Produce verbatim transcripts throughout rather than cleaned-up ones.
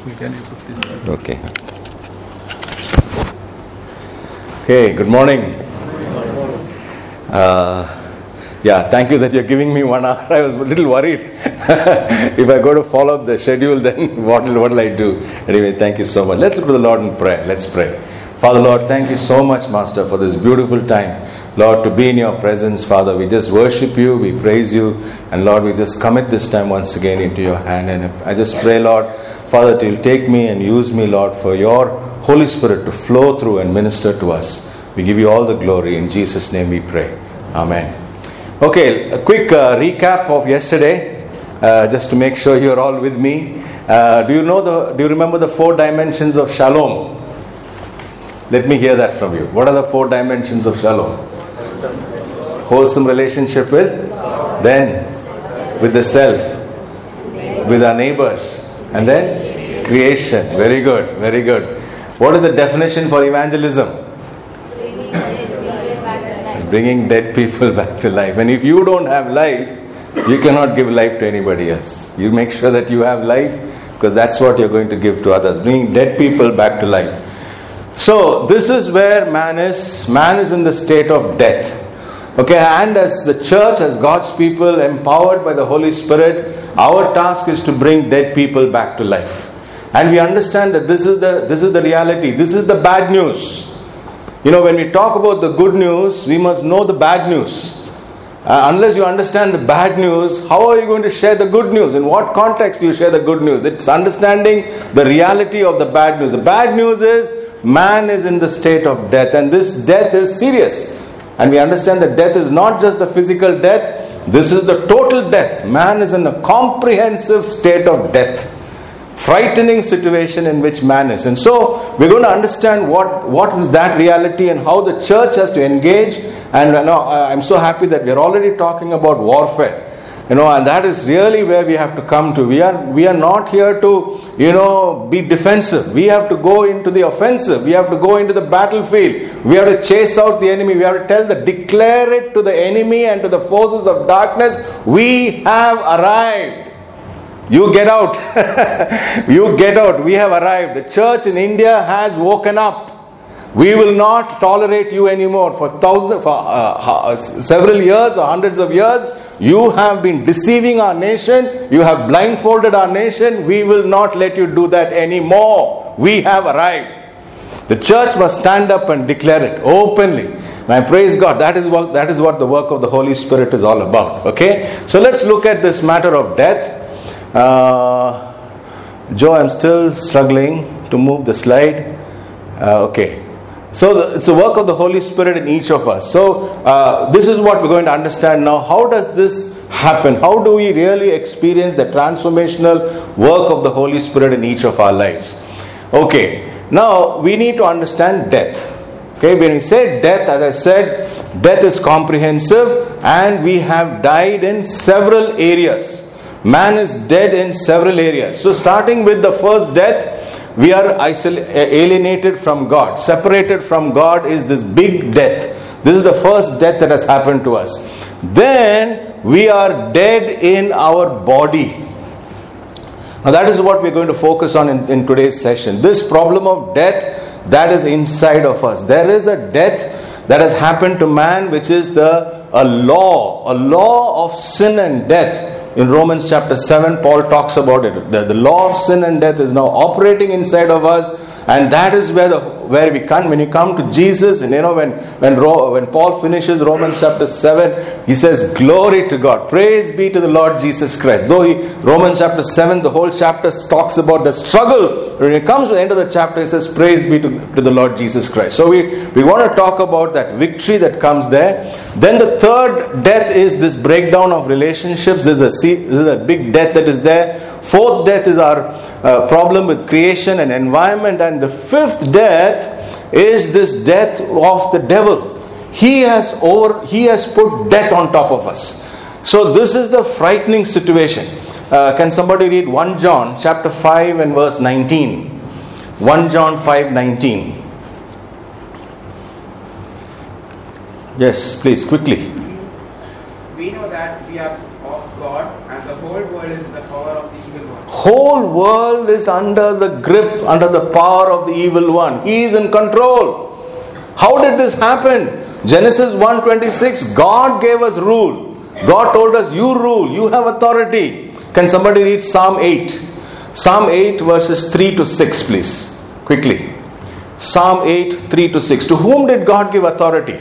Can you put this? Okay. Okay, good morning. Uh, yeah, thank you that you're giving me one hour. I was a little worried. If I go to follow the schedule, then what will, what will I do? Anyway, thank you so much. Let's look to the Lord in prayer. Let's pray. Father, Lord, thank you so much, Master, for this beautiful time. Lord, to be in your presence, Father, we just worship you, we praise you, and Lord, we just commit this time once again into your hand. And I just pray, Lord, Father, that you'll take me and use me, Lord, for your Holy Spirit to flow through and minister to us. We give you all the glory. In Jesus' name we pray. Amen. Okay, a quick uh, recap of yesterday, uh, just to make sure you're all with me. Uh, do you know the? Do you remember the four dimensions of shalom? Let me hear that from you. What are the four dimensions of shalom? Wholesome relationship with, then with the self, with our neighbors, and then creation. Very good, very good. What is the definition for evangelism? Bringing dead people back to life. And if you don't have life, you cannot give life to anybody else. You make sure that you have life, because that's what you're going to give to others. Bringing dead people back to life. So this is where man is. Man is in the state of death. Okay, and as the church, as God's people, empowered by the Holy Spirit, our task is to bring dead people back to life. And we understand that this is the this is the reality. This is the bad news. You know, when we talk about the good news, we must know the bad news. Uh, unless you understand the bad news, how are you going to share the good news? In what context do you share the good news? It's understanding the reality of the bad news. The bad news is man is in the state of death, and this death is serious. And we understand that death is not just the physical death, this is the total death. Man is in a comprehensive state of death. Frightening situation in which man is. And so we're going to understand what, what is that reality and how the church has to engage. And you know, I'm so happy that we're already talking about warfare. You know, and that is really where we have to come to. We are we are not here to, you know, be defensive. We have to go into the offensive. We have to go into the battlefield. We have to chase out the enemy. We have to tell the, declare it to the enemy and to the forces of darkness. We have arrived. You get out. You get out. We have arrived. The church in India has woken up. We will not tolerate you anymore. For thousands, for uh, several years or hundreds of years, you have been deceiving our nation. You have blindfolded our nation. We will not let you do that anymore. We have arrived. The church must stand up and declare it openly. And I praise God. That is what that is what the work of the Holy Spirit is all about. Okay? So let's look at this matter of death. Uh, Joe, I'm still struggling to move the slide. Uh, okay. So the, it's the work of the Holy Spirit in each of us. So uh, this is what we're going to understand now. How does this happen? How do we really experience the transformational work of the Holy Spirit in each of our lives? Okay. Now we need to understand death. Okay. When we say death, as I said, death is comprehensive, and we have died in several areas. Man is dead in several areas. So starting with the first death, we are isol- alienated from God. Separated from God is this big death. This is the first death that has happened to us. Then we are dead in our body. Now that is what we're going to focus on in, in today's session. This problem of death that is inside of us. There is a death that has happened to man, which is the a law, a law of sin and death. In Romans chapter seven, Paul talks about it. The, the law of sin and death is now operating inside of us, and that is where the where we come. When you come to Jesus, and you know when when when Paul finishes Romans chapter seven, he says, "Glory to God, praise be to the Lord Jesus Christ." Though he, Romans chapter seven, the whole chapter talks about the struggle. When it comes to the end of the chapter, it says, "Praise be to, to the Lord Jesus Christ." So we we want to talk about that victory that comes there. Then the third death is this breakdown of relationships. This is a this is a big death that is there. Fourth death is our Uh, problem with creation and environment, and the fifth death is this death of the devil. He has over he has put death on top of us. So this is the frightening situation. Uh, can somebody read First John chapter five and verse nineteen? First John five nineteen. Yes, please, quickly. We know that we are of God, and the whole world is in the power of the evil one. Whole world is under the grip, under the power of the evil one. He is in control. How did this happen? Genesis one twenty-six, God gave us rule. God told us, you rule, you have authority. Can somebody read Psalm eight? Psalm eight verses three to six, please. Quickly. Psalm eight, three to six. To whom did God give authority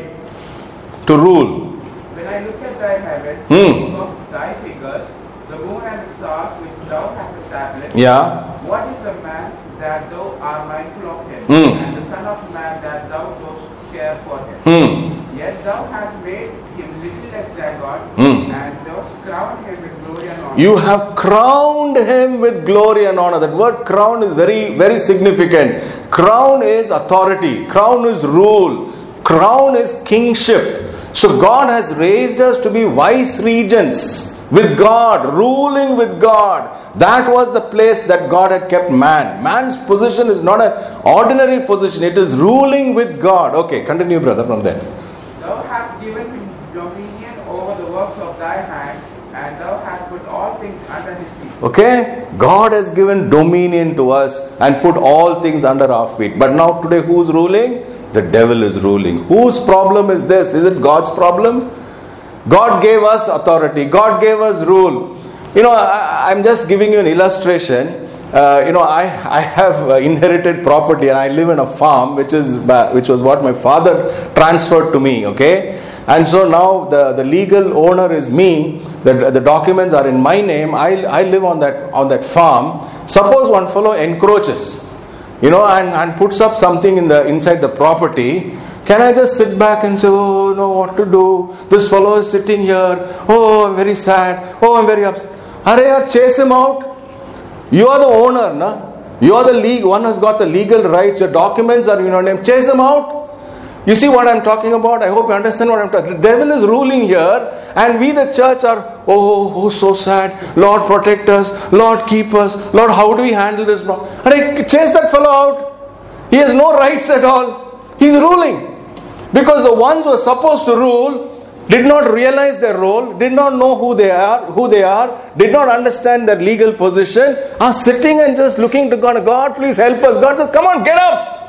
to rule? When I look at thy heavens, Hmm. of thy figures, the moon and the stars which thou hast established, Yeah. what is a man that thou art mindful of him, Hmm. and the son of man that thou dost care for him? Hmm. Yet thou hast made him little less than God, Hmm. and dost crown him with glory and honor. You have crowned him with glory and honor. That word crown is very, very significant. Crown is authority. Crown is rule. Crown is kingship. So God has raised us to be vice regents with God, ruling with God. That was the place that God had kept man. Man's position is not an ordinary position. It is ruling with God. Okay, continue, brother, from there. Thou hast given him dominion over the works of thy hand, and thou hast put all things under his feet. Okay? God has given dominion to us and put all things under our feet. But now today who's ruling? The devil is ruling. Whose problem is this? Is it God's problem? God gave us authority. God gave us rule. You know, I, I'm just giving you an illustration. Uh, you know, I, I have uh, inherited property and I live in a farm, which is uh, which was what my father transferred to me. Okay, and so now the, the legal owner is me. The, the documents are in my name. I, I live on that on that farm. Suppose one fellow encroaches, you know, and, and puts up something in the inside the property. Can I just sit back and say, oh, no, what to do? This fellow is sitting here. Oh, I'm very sad. Oh, I'm very upset. Hurry, chase him out. You are the owner, na? You are the league. One has got the legal rights. Your documents are in your name. Chase him out. You see what I'm talking about? I hope you understand what I'm talking about. The devil is ruling here, and we, the church, are, oh, oh, so sad. Lord, protect us. Lord, keep us. Lord, how do we handle this? Hurry, chase that fellow out. He has no rights at all. He's ruling. Because the ones who are supposed to rule did not realize their role, did not know who they are, who they are, did not understand their legal position, are sitting and just looking to God. God, please help us. God says, come on, get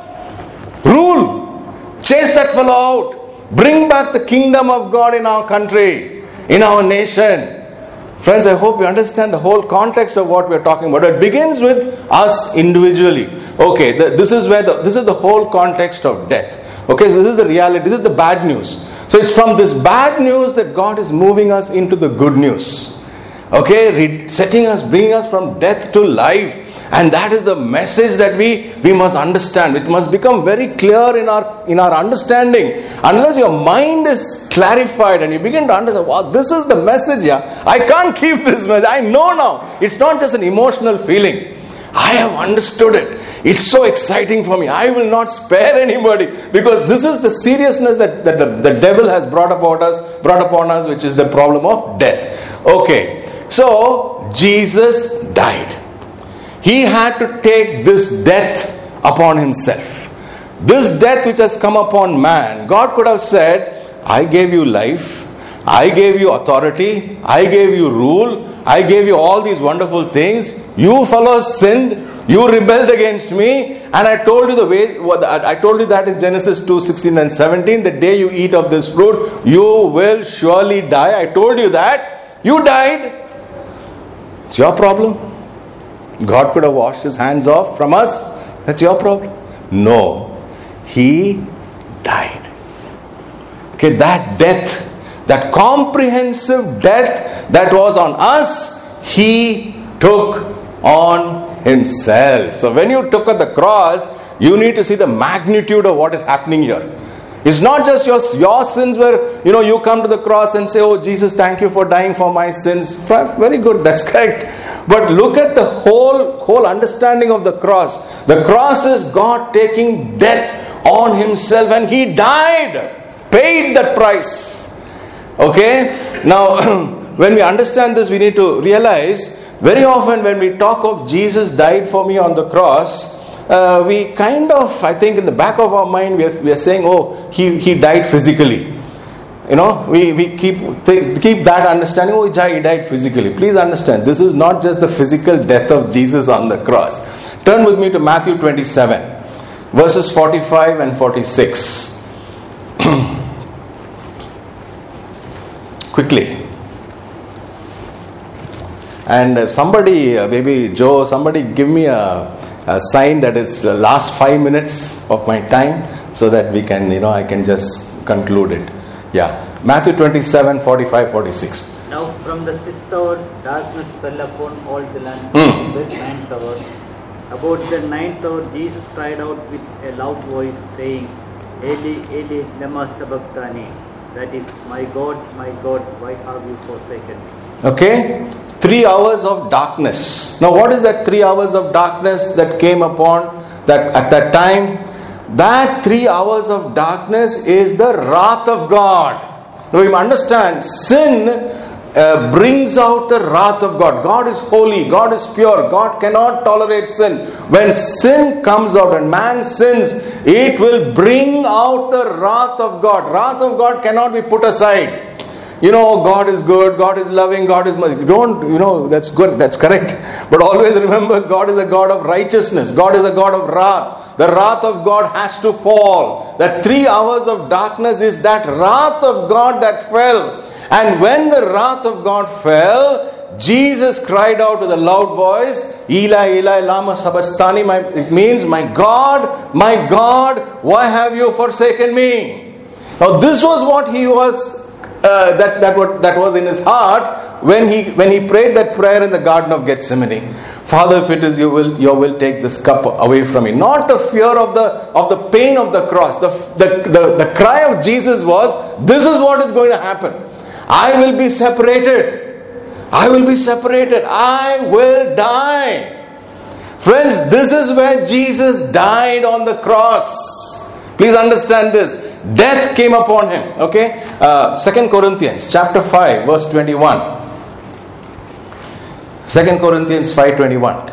up. Rule. Chase that fellow out. Bring back the kingdom of God in our country, in our nation. Friends, I hope you understand the whole context of what we are talking about. It begins with us individually. Okay, the, this is where the, this is the whole context of death. Okay, so this is the reality. This is the bad news. So it's from this bad news that God is moving us into the good news. Okay, re- setting us, bringing us from death to life. And that is the message that we, we must understand. It must become very clear in our in our understanding. Unless your mind is clarified and you begin to understand, wow, this is the message, yeah. I can't keep this message. I know now. It's not just an emotional feeling. I have understood it. It's so exciting for me. I will not spare anybody, because this is the seriousness that, that the, the devil has brought about us, brought upon us, which is the problem of death. Okay, so Jesus died. He had to take this death upon himself. This death which has come upon man, God could have said, I gave you life, I gave you authority, I gave you rule, I gave you all these wonderful things. You fellows sinned. You rebelled against me, and I told you the way. I told you that in Genesis two sixteen and seventeen. The day you eat of this fruit, you will surely die. I told you that. You died. It's your problem. God could have washed his hands off from us. That's your problem. No, he died. Okay, that death, that comprehensive death that was on us, he took on himself. So when you took at the cross, you need to see the magnitude of what is happening here. It's not just your, your sins where, you know, you come to the cross and say, oh Jesus, thank you for dying for my sins. Very good, that's correct. But look at the whole, whole understanding of the cross. The cross is God taking death on himself, and he died, paid that price. Okay? Now, when we understand this, we need to realize, very often when we talk of Jesus died for me on the cross, uh, we kind of, I think in the back of our mind, we are, we are saying, oh, he, he died physically. you know, we, we keep th- keep that understanding, oh, he died physically. Please understand, this is not just the physical death of Jesus on the cross. Turn with me to Matthew twenty-seven, verses forty-five and forty-six. Quickly. And uh, somebody, uh, maybe Joe, somebody give me a, a sign that is the last five minutes of my time, so that we can, you know, I can just conclude it. Yeah. Matthew twenty-seven, forty-five, forty-six. Now from the sixth hour, darkness fell upon all the land Mm. till the ninth hour. About the ninth hour, Jesus cried out with a loud voice, saying, Eli, Eli, lema sabachthani. That is, my God, my God, why have you forsaken me? Okay? Three hours of darkness. Now what is that three hours of darkness that came upon that at that time? That three hours of darkness is the wrath of God. Now you understand, sin uh, brings out the wrath of God. God is holy, God is pure, God cannot tolerate sin. When sin comes out and man sins, it will bring out the wrath of God. Wrath of God cannot be put aside. You know, God is good, God is loving, God is merciful. Don't, you know, that's good, that's correct. But always remember, God is a God of righteousness. God is a God of wrath. The wrath of God has to fall. That three hours of darkness is that wrath of God that fell. And when the wrath of God fell, Jesus cried out with a loud voice, Eli, Eli, lama sabachthani. My, it means, my God, my God, why have you forsaken me? Now this was what he was Uh, that that what that was in his heart when he when he prayed that prayer in the Garden of Gethsemane. Father, if it is your will, your will, take this cup away from me. Not the fear of the of the pain of the cross. The the the, the cry of Jesus was, this is what is going to happen. I will be separated. I will be separated. I will die. Friends, this is where Jesus died on the cross. Please understand this. Death came upon him. Okay? Uh, Second Corinthians chapter five, verse twenty-one. Second Corinthians five twenty-one.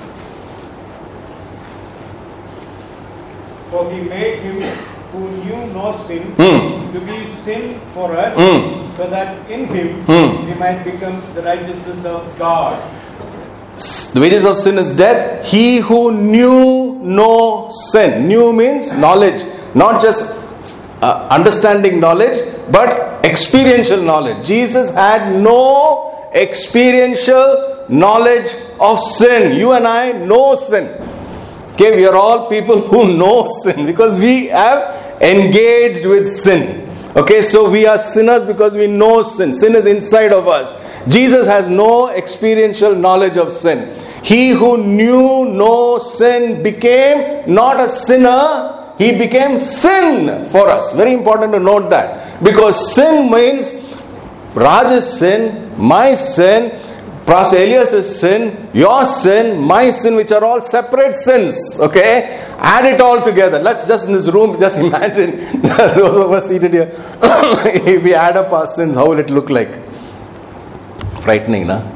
For he made him who knew no sin Mm. to be sin for us, Mm. so that in him Mm. we might become the righteousness of God. The wages of sin is death. He who knew no sin. Knew means knowledge. Not just uh, understanding knowledge, but experiential knowledge. Jesus had no experiential knowledge of sin. You and I know sin. Okay, we are all people who know sin because we have engaged with sin. Okay, so we are sinners because we know sin. Sin is inside of us. Jesus has no experiential knowledge of sin. He who knew no sin became not a sinner, he became sin for us. Very important to note that. Because sin means Raj's sin, my sin, Pastor Elias's sin, your sin, my sin, which are all separate sins. Okay? Add it all together. Let's just in this room, just imagine those of us seated here. If we add up our sins, how will it look like? Frightening, no?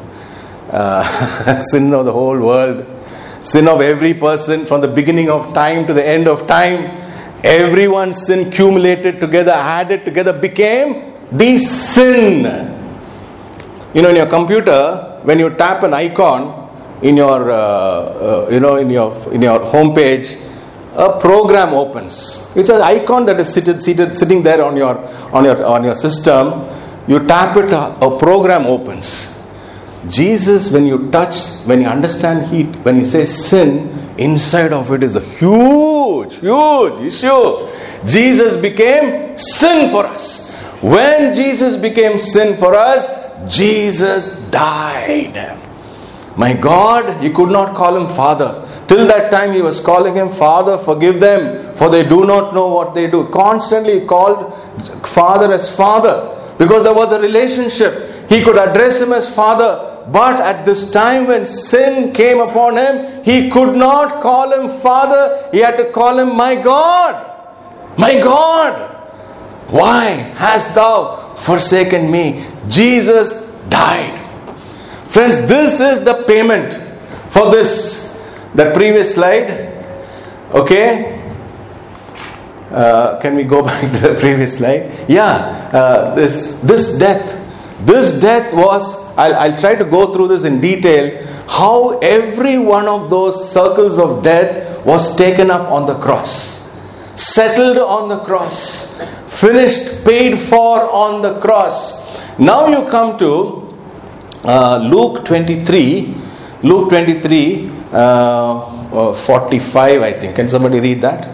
Uh, sin of the whole world. Sin of every person from the beginning of time to the end of time. Everyone's sin accumulated together, added together, became the sin. You know, in your computer, when you tap an icon in your, uh, uh, you know, in your in your home page, a program opens. It's an icon that is seated, seated, sitting there on your on your on your system. You tap it, a, a program opens. Jesus, when you touch, when you understand heat, when you say sin, inside of it is a huge, huge issue. Jesus became sin for us. When Jesus became sin for us, Jesus died. My God, he could not call him Father. Till that time he was calling him Father, forgive them, for they do not know what they do. Constantly he called Father as Father, because there was a relationship. He could address him as Father. But at this time when sin came upon him, he could not call him Father. He had to call him my God. My God, why hast thou forsaken me? Jesus died. Friends, this is the payment for this. That previous slide. Okay. Uh, can we go back to the previous slide? Yeah, uh, this this death. This death was, I'll, I'll try to go through this in detail, how every one of those circles of death was taken up on the cross. Settled on the cross. Finished, paid for on the cross. Now you come to uh, Luke twenty-three. Luke twenty-three, uh, uh, forty-five I think. Can somebody read that?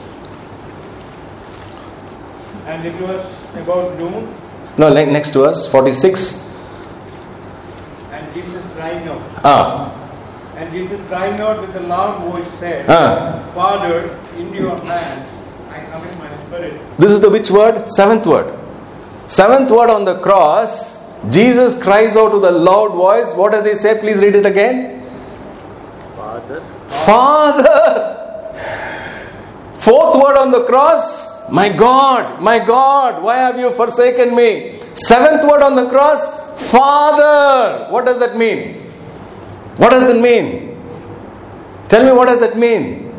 And it was about noon, No, like next to us, forty-six. and Jesus crying out. Ah. And Jesus crying out with a loud voice said, Ah. Father, into your hands I commit my spirit. This is the which word? Seventh word. Seventh word on the cross. Jesus cries out with a loud voice. What does he say? Please read it again. Father, Father. Fourth word on the cross. My God, my God, why have you forsaken me? Seventh word on the cross. Father. What does that mean? What does it mean? Tell me, what does it mean?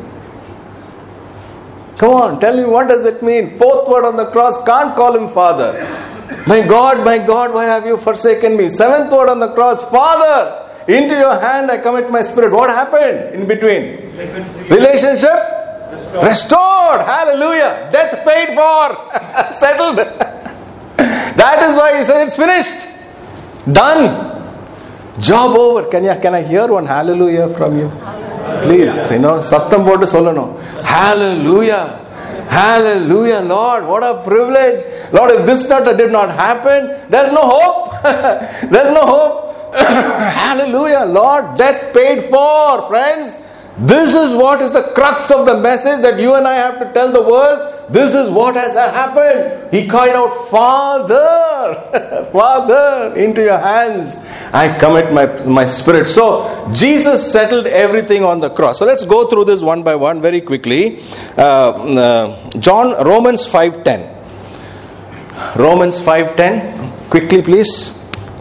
Come on, tell me, what does it mean? Fourth word on the cross, can't call him Father. My God, my God, why have you forsaken me? Seventh word on the cross, Father, into your hand I commit my spirit. What happened in between? Relationship restored. restored. Hallelujah. Death paid for. Settled. That is why he said it's finished. Done. Job over. Can you, can I hear one hallelujah from you? Please, you know, sattam potu sollano. Hallelujah. Hallelujah, Lord. What a privilege. Lord, if this not, did not happen, there's no hope. There's no hope. Hallelujah, Lord. Death paid for, friends. This is what is the crux of the message that you and I have to tell the world. This is what has happened. He cried out, Father, Father, into your hands I commit my, my spirit. So, Jesus settled everything on the cross. So, let's go through this one by one very quickly. Uh, uh, John, Romans five ten. Romans five ten. Quickly, please.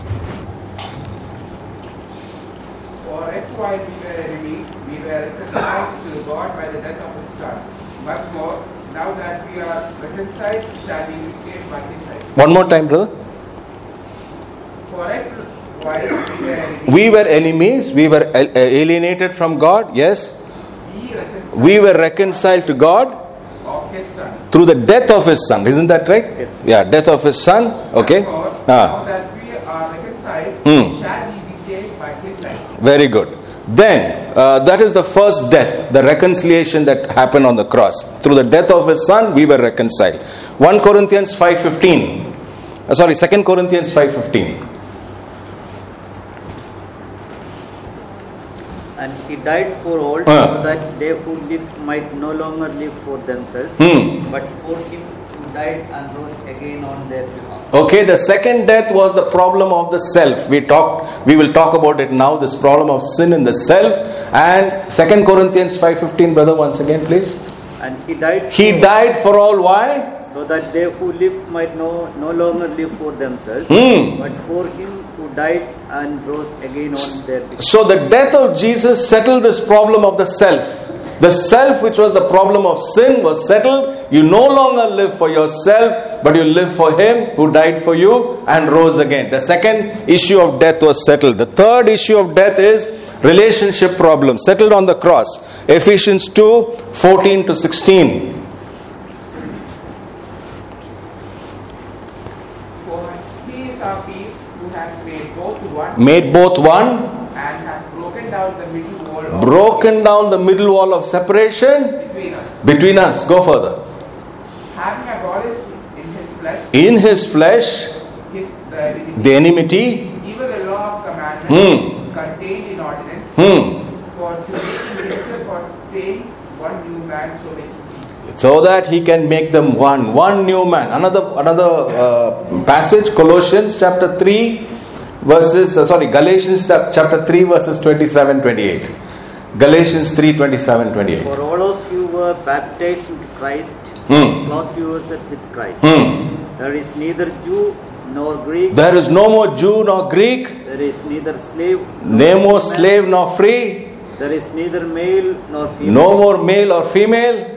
For as while we were enemies, we were reconciled to God by the death of His Son. Much more, now that we are reconciled, shall we be saved by His life. One more time, brother. For as while we were enemies, We were enemies. We were alienated from God. Yes. we reconciled We were reconciled to God of His Son. through the death of His Son. Isn't that right? Yes. Yeah, death of His Son. Okay. Therefore, Ah. now that we are reconciled, Hmm. shall we be saved by His life. Very good. Then, uh, that is the first death, the reconciliation that happened on the cross. Through the death of His Son, we were reconciled. First Corinthians five fifteen. Uh, sorry, Second Corinthians five fifteen. and he died for all, Ah. so that they who live might no longer live for themselves, Hmm. but for him who died and rose again on their behalf. Okay, the second death was the problem of the self. We talked, we will talk about it now, this problem of sin in the self. And Second Corinthians five fifteen, brother, once again, please. And he died He for died for all, why? so that they who live might no, no longer live for themselves, Hmm. but for him who died and rose again on their behalf. So the death of Jesus settled this problem of the self. The self, which was the problem of sin, was settled. You no longer live for yourself, but you live for Him who died for you and rose again. The second issue of death was settled. The third issue of death is relationship problem, settled on the cross. Ephesians two fourteen to sixteen. For He is our peace, who has made both one Made both one, and has broken down the middle wall of broken down the middle wall of separation between us, between us. Go further. having abolished in His flesh In His flesh, his the enmity, the enmity. even the law of commandments Hmm. contained in ordinance, Hmm. for to make himself for staying one new man, so making peace. So that He can make them one, one new man. Another another uh, passage, Colossians chapter three, verses. Uh, sorry, Galatians chapter three, verses twenty-seven, twenty-eight. Galatians three, twenty-seven, twenty-eight. For all of you were baptized into Christ, Hmm. clothed yourself with Christ. Hmm. There is neither Jew nor Greek, There is no more Jew nor Greek, there is neither slave no more man, slave nor free, there is neither male nor female, no more male or female.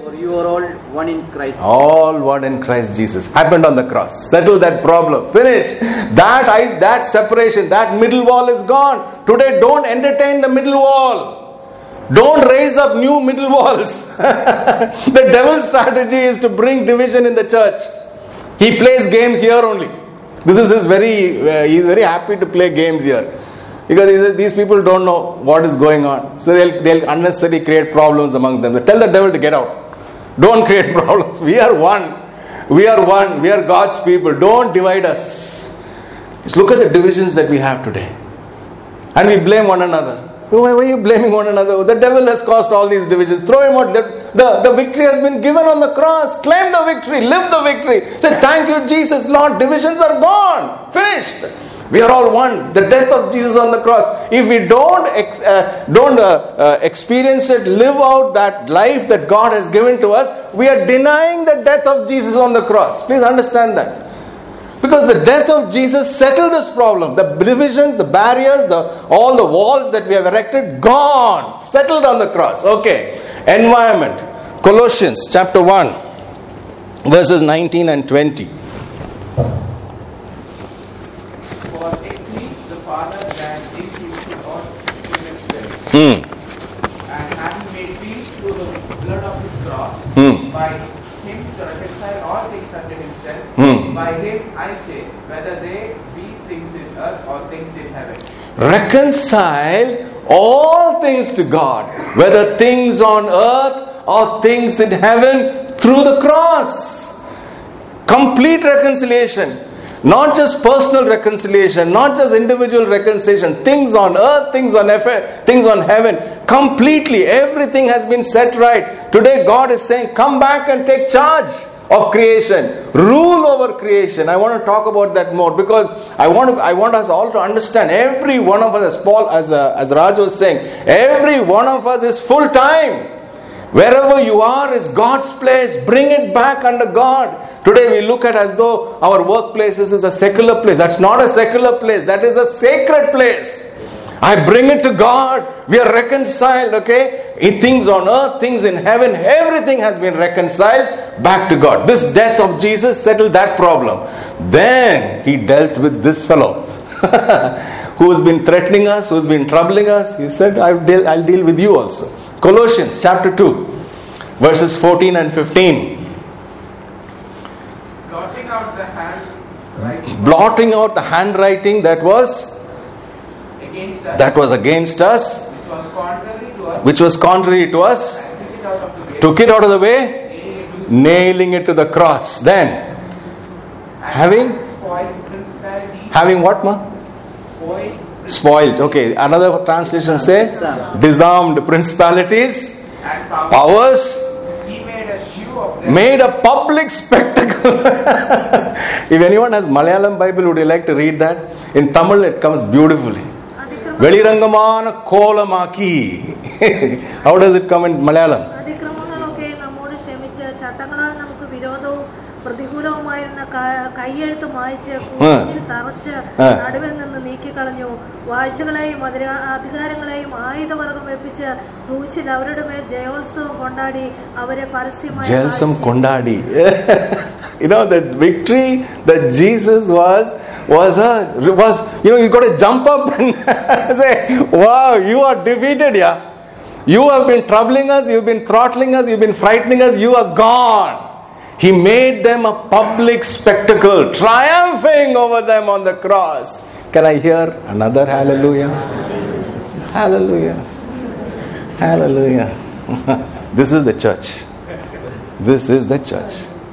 For you are all one in Christ. All one in Christ Jesus. Happened on the cross. Settle that problem. Finish. That I, that separation, that middle wall is gone. Today don't entertain the middle wall. Don't raise up new middle walls. The devil's strategy is to bring division in the church. He plays games here only. This is his very, uh, he's very happy to play games here. Because these people don't know what is going on. So they'll, they'll unnecessarily create problems among them. Tell the devil to get out. Don't create problems. We are one. We are one. We are God's people. Don't divide us. Just look at the divisions that we have today. And we blame one another. Why are you blaming one another? The devil has caused all these divisions. Throw him out. The, the, the victory has been given on the cross. Claim the victory. Live the victory. Say, thank you, Jesus, Lord. Divisions are gone. Finished. We are all one. The death of Jesus on the cross. If we don't ex, uh, don't uh, uh, experience it, live out that life that God has given to us, we are denying the death of Jesus on the cross. Please understand that. Because the death of Jesus settled this problem. The divisions, the barriers, the all the walls that we have erected, gone. Settled on the cross. Okay. Environment. Colossians chapter one, verses nineteen and twenty. Hmm. And having made peace through the blood of his cross, Hmm. by him to reconcile all things unto himself. Hmm. By him, I say, whether they be things in earth or things in heaven. Reconcile all things to God, whether things on earth or things in heaven, through the cross. Complete reconciliation. Not just personal reconciliation, not just individual reconciliation, things on earth, things on heaven, things on heaven, completely, everything has been set right. Today God is saying, come back and take charge of creation, rule over creation. I want to talk about that more because I want to, I want us all to understand, every one of us, as Paul, as, uh, as Raj was saying, every one of us is full time. Wherever you are is God's place. Bring it back under God. Today we look at as though our workplaces is a secular place. That's not a secular place. That is a sacred place. I bring it to God. We are reconciled, okay? In things on earth, things in heaven, everything has been reconciled back to God. This death of Jesus settled that problem. Then He dealt with this fellow who has been threatening us, who has been troubling us. He said, I'll deal, I'll deal with you also. Colossians chapter two, verses fourteen and fifteen. Blotting out the handwriting. Blotting out the handwriting that was Against us. that was against us, Which was contrary to us. which was contrary to us, And took it out of the way. took it out of the way, nailing it to the cross. Then, And having spoils principality. having what, ma? Spoils Spoiled. Okay, another translation says disarmed principalities, and powers. powers, He made a shoe of them. made a public spectacle. If anyone has Malayalam Bible, would you like to read that? In Tamil it comes beautifully. Velirangamana kolamaki. How does it come in Malayalam? അതിക്രമങ്ങളൊക്കെ നമ്മോട് ക്ഷമിച്ച് ചട്ടങ്ങളാൽ നമുക്ക് വിരോധവും പ്രതികൂലവുമായിരുന്ന കയ്യെഴുത്ത് മായ്ച്ച് കുരിശിൽ തറച്ച് നടുവിൽ നിന്ന് നീക്കിക്കളഞ്ഞു. വാഴ്ചകളെയും അധികാരങ്ങളെയും ആയുധവർഗം വെപ്പിച്ച് ക്രൂശിൽ അവരുടെ മേൽ ജയോത്സവം കൊണ്ടാടി അവരെ പരസ്യമായി ജയോത്സവം കൊണ്ടാടി. You know, the victory that Jesus was was a was you know, you got to jump up and say, wow, you are defeated, yeah. You have been troubling us, you've been throttling us, you've been frightening us, you are gone. He made them a public spectacle, triumphing over them on the cross. Can I hear another hallelujah? Hallelujah. Hallelujah. This is the church. This is the church.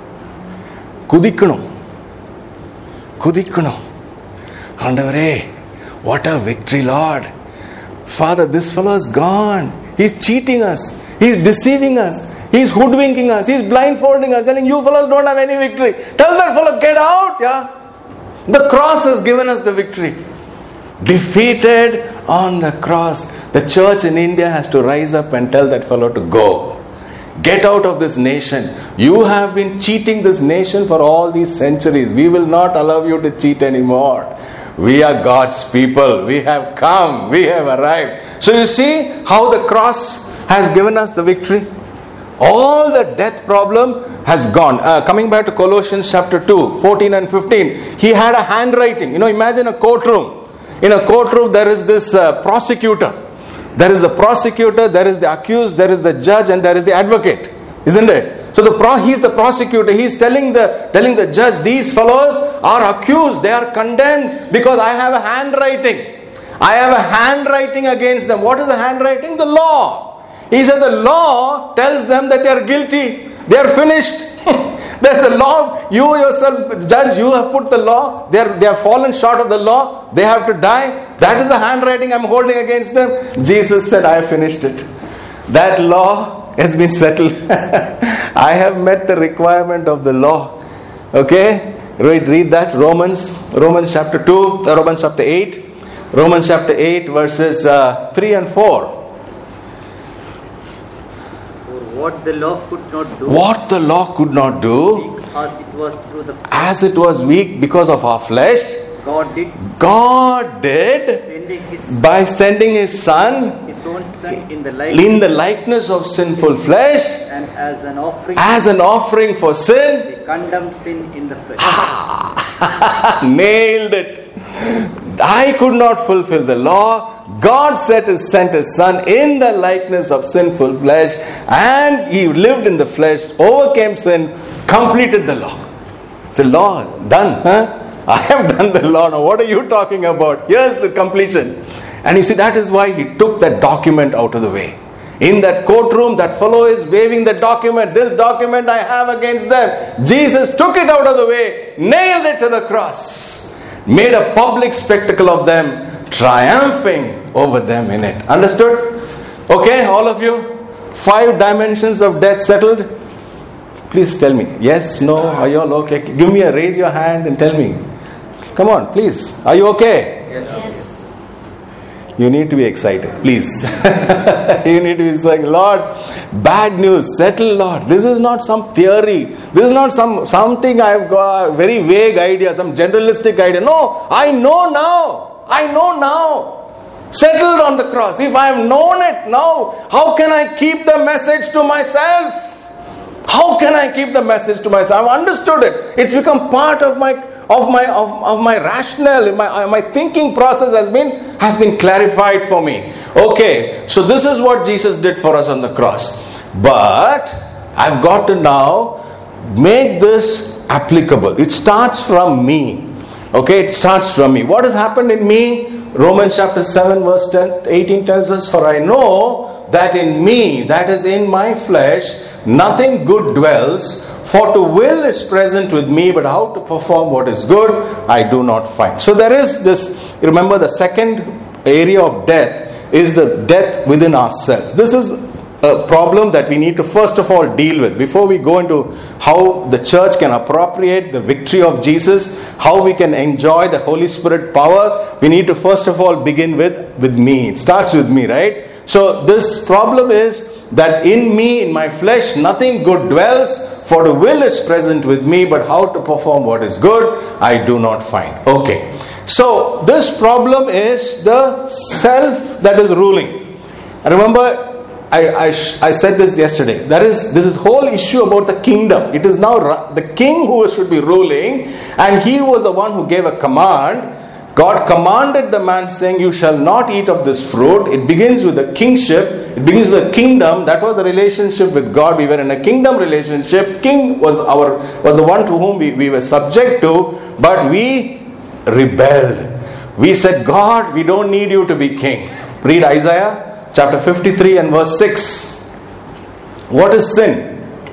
Kudikkanum. Kudikkanum. Andavare, what a victory, Lord. Father, this fellow is gone. He's cheating us. He's deceiving us. He's hoodwinking us. He's blindfolding us, telling you fellows don't have any victory. Tell that fellow, get out, yeah. The cross has given us the victory. Defeated on the cross. The church in India has to rise up and tell that fellow to go. Get out of this nation. You have been cheating this nation for all these centuries. We will not allow you to cheat anymore. We are God's people. We have come. We have arrived. So you see how the cross has given us the victory. All the death problem has gone. Uh, coming back to Colossians chapter two, fourteen and fifteen. He had a handwriting. You know, imagine a courtroom. In a courtroom there is this uh, prosecutor. There is the prosecutor, there is the accused, there is the judge, and there is the advocate. Isn't it? So the pro- he's the prosecutor. He's telling the telling the judge, these fellows are accused. They are condemned because I have a handwriting. I have a handwriting against them. What is the handwriting? The law. He says the law tells them that they are guilty. They are finished. There's the law. You yourself, judge, you have put the law. They are, they have fallen short of the law. They have to die. That is the handwriting I'm holding against them. Jesus said, I have finished it. That law has been settled. I have met the requirement of the law. Okay? Read, read that. Romans, Romans chapter two, uh, Romans chapter eight. Romans chapter eight verses uh, three and four. What the law could not do. What the law could not do. As it was through the flesh. As it was weak because of our flesh. God did. God did. Sending his by sending His Son. His own Son in the likeness. In the likeness of sinful flesh. And as an offering. As an offering for sin. He condemned sin in the flesh. Nailed it. I could not fulfill the law. God sent his, sent his Son in the likeness of sinful flesh, and He lived in the flesh, overcame sin, completed the law. It's a law done, huh? I have done the law. Now what are you talking about? Here's the completion. And you see, that is why He took that document out of the way. In that courtroom, that fellow is waving the document. This document I have against them. Jesus took it out of the way, nailed it to the cross, made a public spectacle of them, triumphing over them in it. Understood? Okay, all of you? Five dimensions of death settled? Please tell me. Yes, no, are you all okay? Give me a, raise your hand and tell me. Come on, please. Are you okay? Yes. You need to be excited, please. You need to be saying, Lord, bad news, settle, Lord. This is not some theory. This is not some something I've got a very vague idea, some generalistic idea. No, I know now. I know now. Settled on the cross. If I have known it now, how can I keep the message to myself? How can I keep the message to myself? I've understood it. It's become part of my of my of, of my rationale. My my thinking process has been has been clarified for me. Okay, so this is what Jesus did for us on the cross. But I've got to now make this applicable. It starts from me. Okay, it starts from me. What has happened in me? Romans chapter seven verse ten, eighteen tells us, for I know that in me, that is in my flesh, nothing good dwells, for to will is present with me, but how to perform what is good, I do not find. So there is this, remember the second area of death is the death within ourselves. This is a problem that we need to first of all deal with. Before we go into how the church can appropriate the victory of Jesus, how we can enjoy the Holy Spirit power, we need to first of all begin with, with me. It starts with me, right? So this problem is that in me, in my flesh, nothing good dwells, for the will is present with me, but how to perform what is good, I do not find. Okay. So this problem is the self that is ruling. And remember, I, I, I said this yesterday. There is this is whole issue about the kingdom. It is now the king who should be ruling, and he was the one who gave a command. God commanded the man saying, you shall not eat of this fruit. It begins with the kingship. It begins with the kingdom. That was the relationship with God. We were in a kingdom relationship. King was our was the one to whom we, we were subject to, but we rebelled. We said, God, we don't need you to be king. Read Isaiah chapter fifty-three and verse six. What is sin?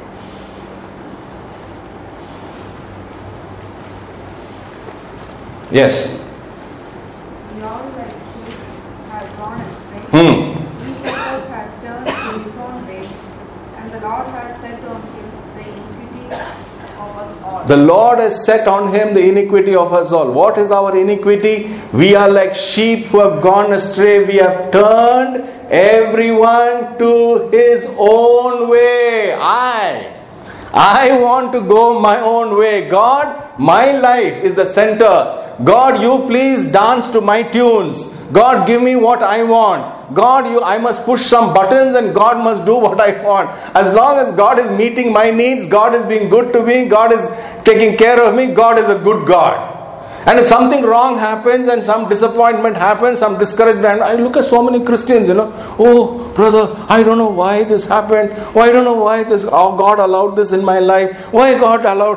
Yes. We all like sheep have gone astray. Hmm. Each of us has turned to his own way, and the Lord has set on him the iniquity of us all. The Lord has set on him the iniquity of us all. What is our iniquity? We are like sheep who have gone astray. We have turned everyone to his own way. I, I want to go my own way. God, my life is the center. God, you please dance to my tunes. God, give me what I want. God, you, I must push some buttons and God must do what I want. As long as God is meeting my needs, God is being good to me, God is taking care of me, God is a good God. And if something wrong happens and some disappointment happens, some discouragement, I look at so many Christians, you know, oh brother, I don't know why this happened. Oh, I don't know why this, oh God allowed this in my life. Why God allowed?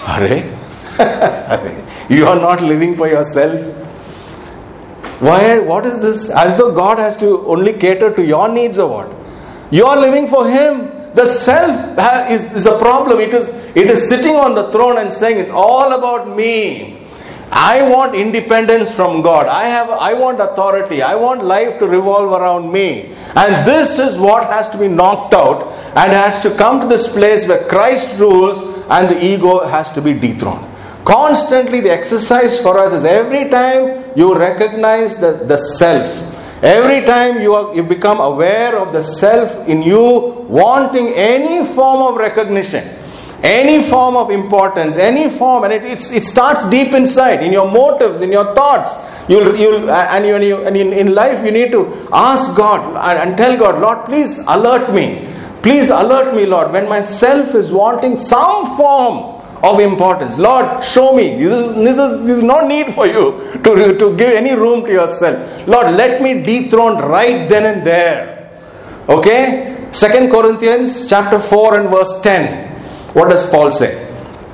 Are you are not living for yourself. Why? What is this? As though God has to only cater to your needs or what? You are living for Him. The self is, is a problem. It is, it is sitting on the throne and saying, it's all about me. I want independence from God. I have, I want authority. I want life to revolve around me. And this is what has to be knocked out and has to come to this place where Christ rules and the ego has to be dethroned. Constantly the exercise for us is every time you recognize the, the self. Every time you are, you become aware of the self in you wanting any form of recognition, any form of importance, any form, and it it's, it starts deep inside, in your motives, in your thoughts. You'll, you'll, and you, and, you, and in, in life you need to ask God and, and tell God, Lord, please alert me. Please alert me, Lord, when my self is wanting some form of importance. Lord, show me. This is, this is, this is no need for you to, to give any room to yourself. Lord, let me dethrone right then and there. Okay? Second Corinthians chapter four and verse ten. What does Paul say?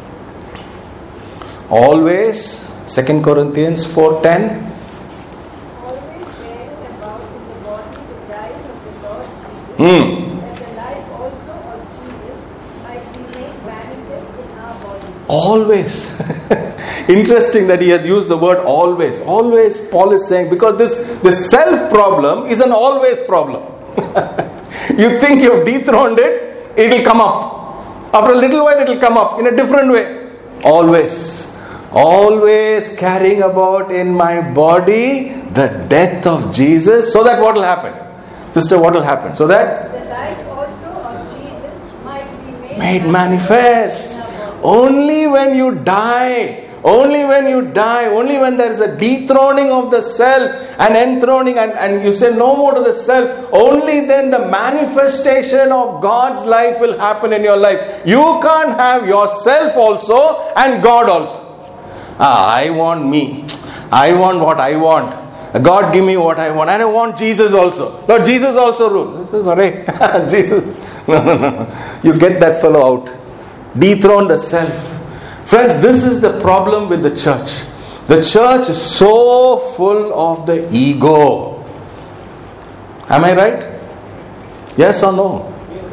Always, Second Corinthians four ten. Always bearing about in the body the life of the Lord Jesus, Hmm. that the life also of Jesus might be made manifest in our body. Always. Interesting that he has used the word always. Always, Paul is saying, because this, this self problem is an always problem. You think you've dethroned it, it will come up. After a little while it will come up in a different way. Always. Always carrying about in my body the death of Jesus. So that what will happen? Sister, what will happen? So that The life also of Jesus might be made, made manifest. Only when you die, only when you die, only when there is a dethroning of the self and enthroning, and, and you say no more to the self, only then the manifestation of God's life will happen in your life. You can't have yourself also and God also. Ah, I want me. I want what I want. God give me what I want. And I want Jesus also. Lord, Jesus also rule. This is hooray. Jesus. No, no, no. You get that fellow out. Dethrone the self. Friends, this is the problem with the church. The church is so full of the ego. Am I right? Yes or no?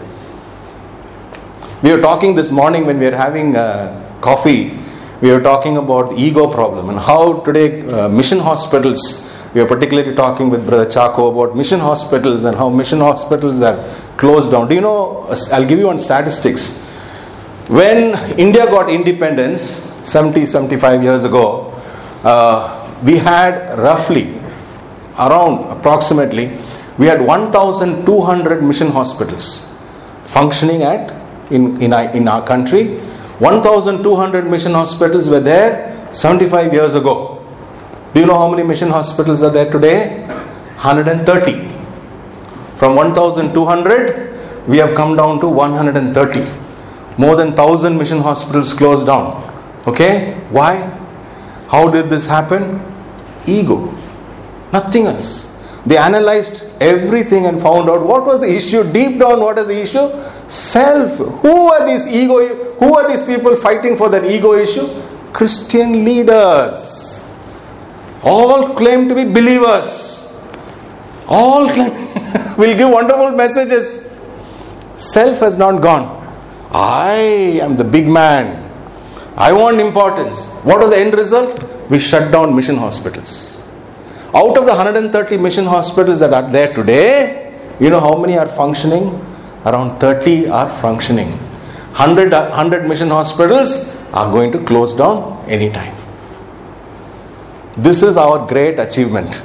We were talking this morning when we were having uh, coffee. We were talking about the ego problem and how today uh, mission hospitals, we are particularly talking with Brother Chaco about mission hospitals and how mission hospitals are closed down. Do you know, I'll give you one statistics. When India got independence seventy, seventy-five years ago, uh, we had roughly, around approximately, we had one thousand two hundred mission hospitals functioning at in, in, our, in our country. one thousand two hundred mission hospitals were there seventy-five years ago. Do you know how many mission hospitals are there today? one hundred thirty. From one thousand two hundred, we have come down to one hundred thirty. More than one thousand mission hospitals closed down. Okay? Why? How did this happen? Ego. Nothing else. They analyzed everything and found out what was the issue. Deep down, what is the issue? Self. Who are these ego? Who are these people fighting for that ego issue? Christian leaders. All claim to be believers. All claim will give wonderful messages. Self has not gone. I am the big man. I want importance. What was the end result? We shut down mission hospitals. Out of the one hundred thirty mission hospitals that are there today, you know how many are functioning? Around thirty are functioning. one hundred, one hundred mission hospitals are going to close down anytime. This is our great achievement.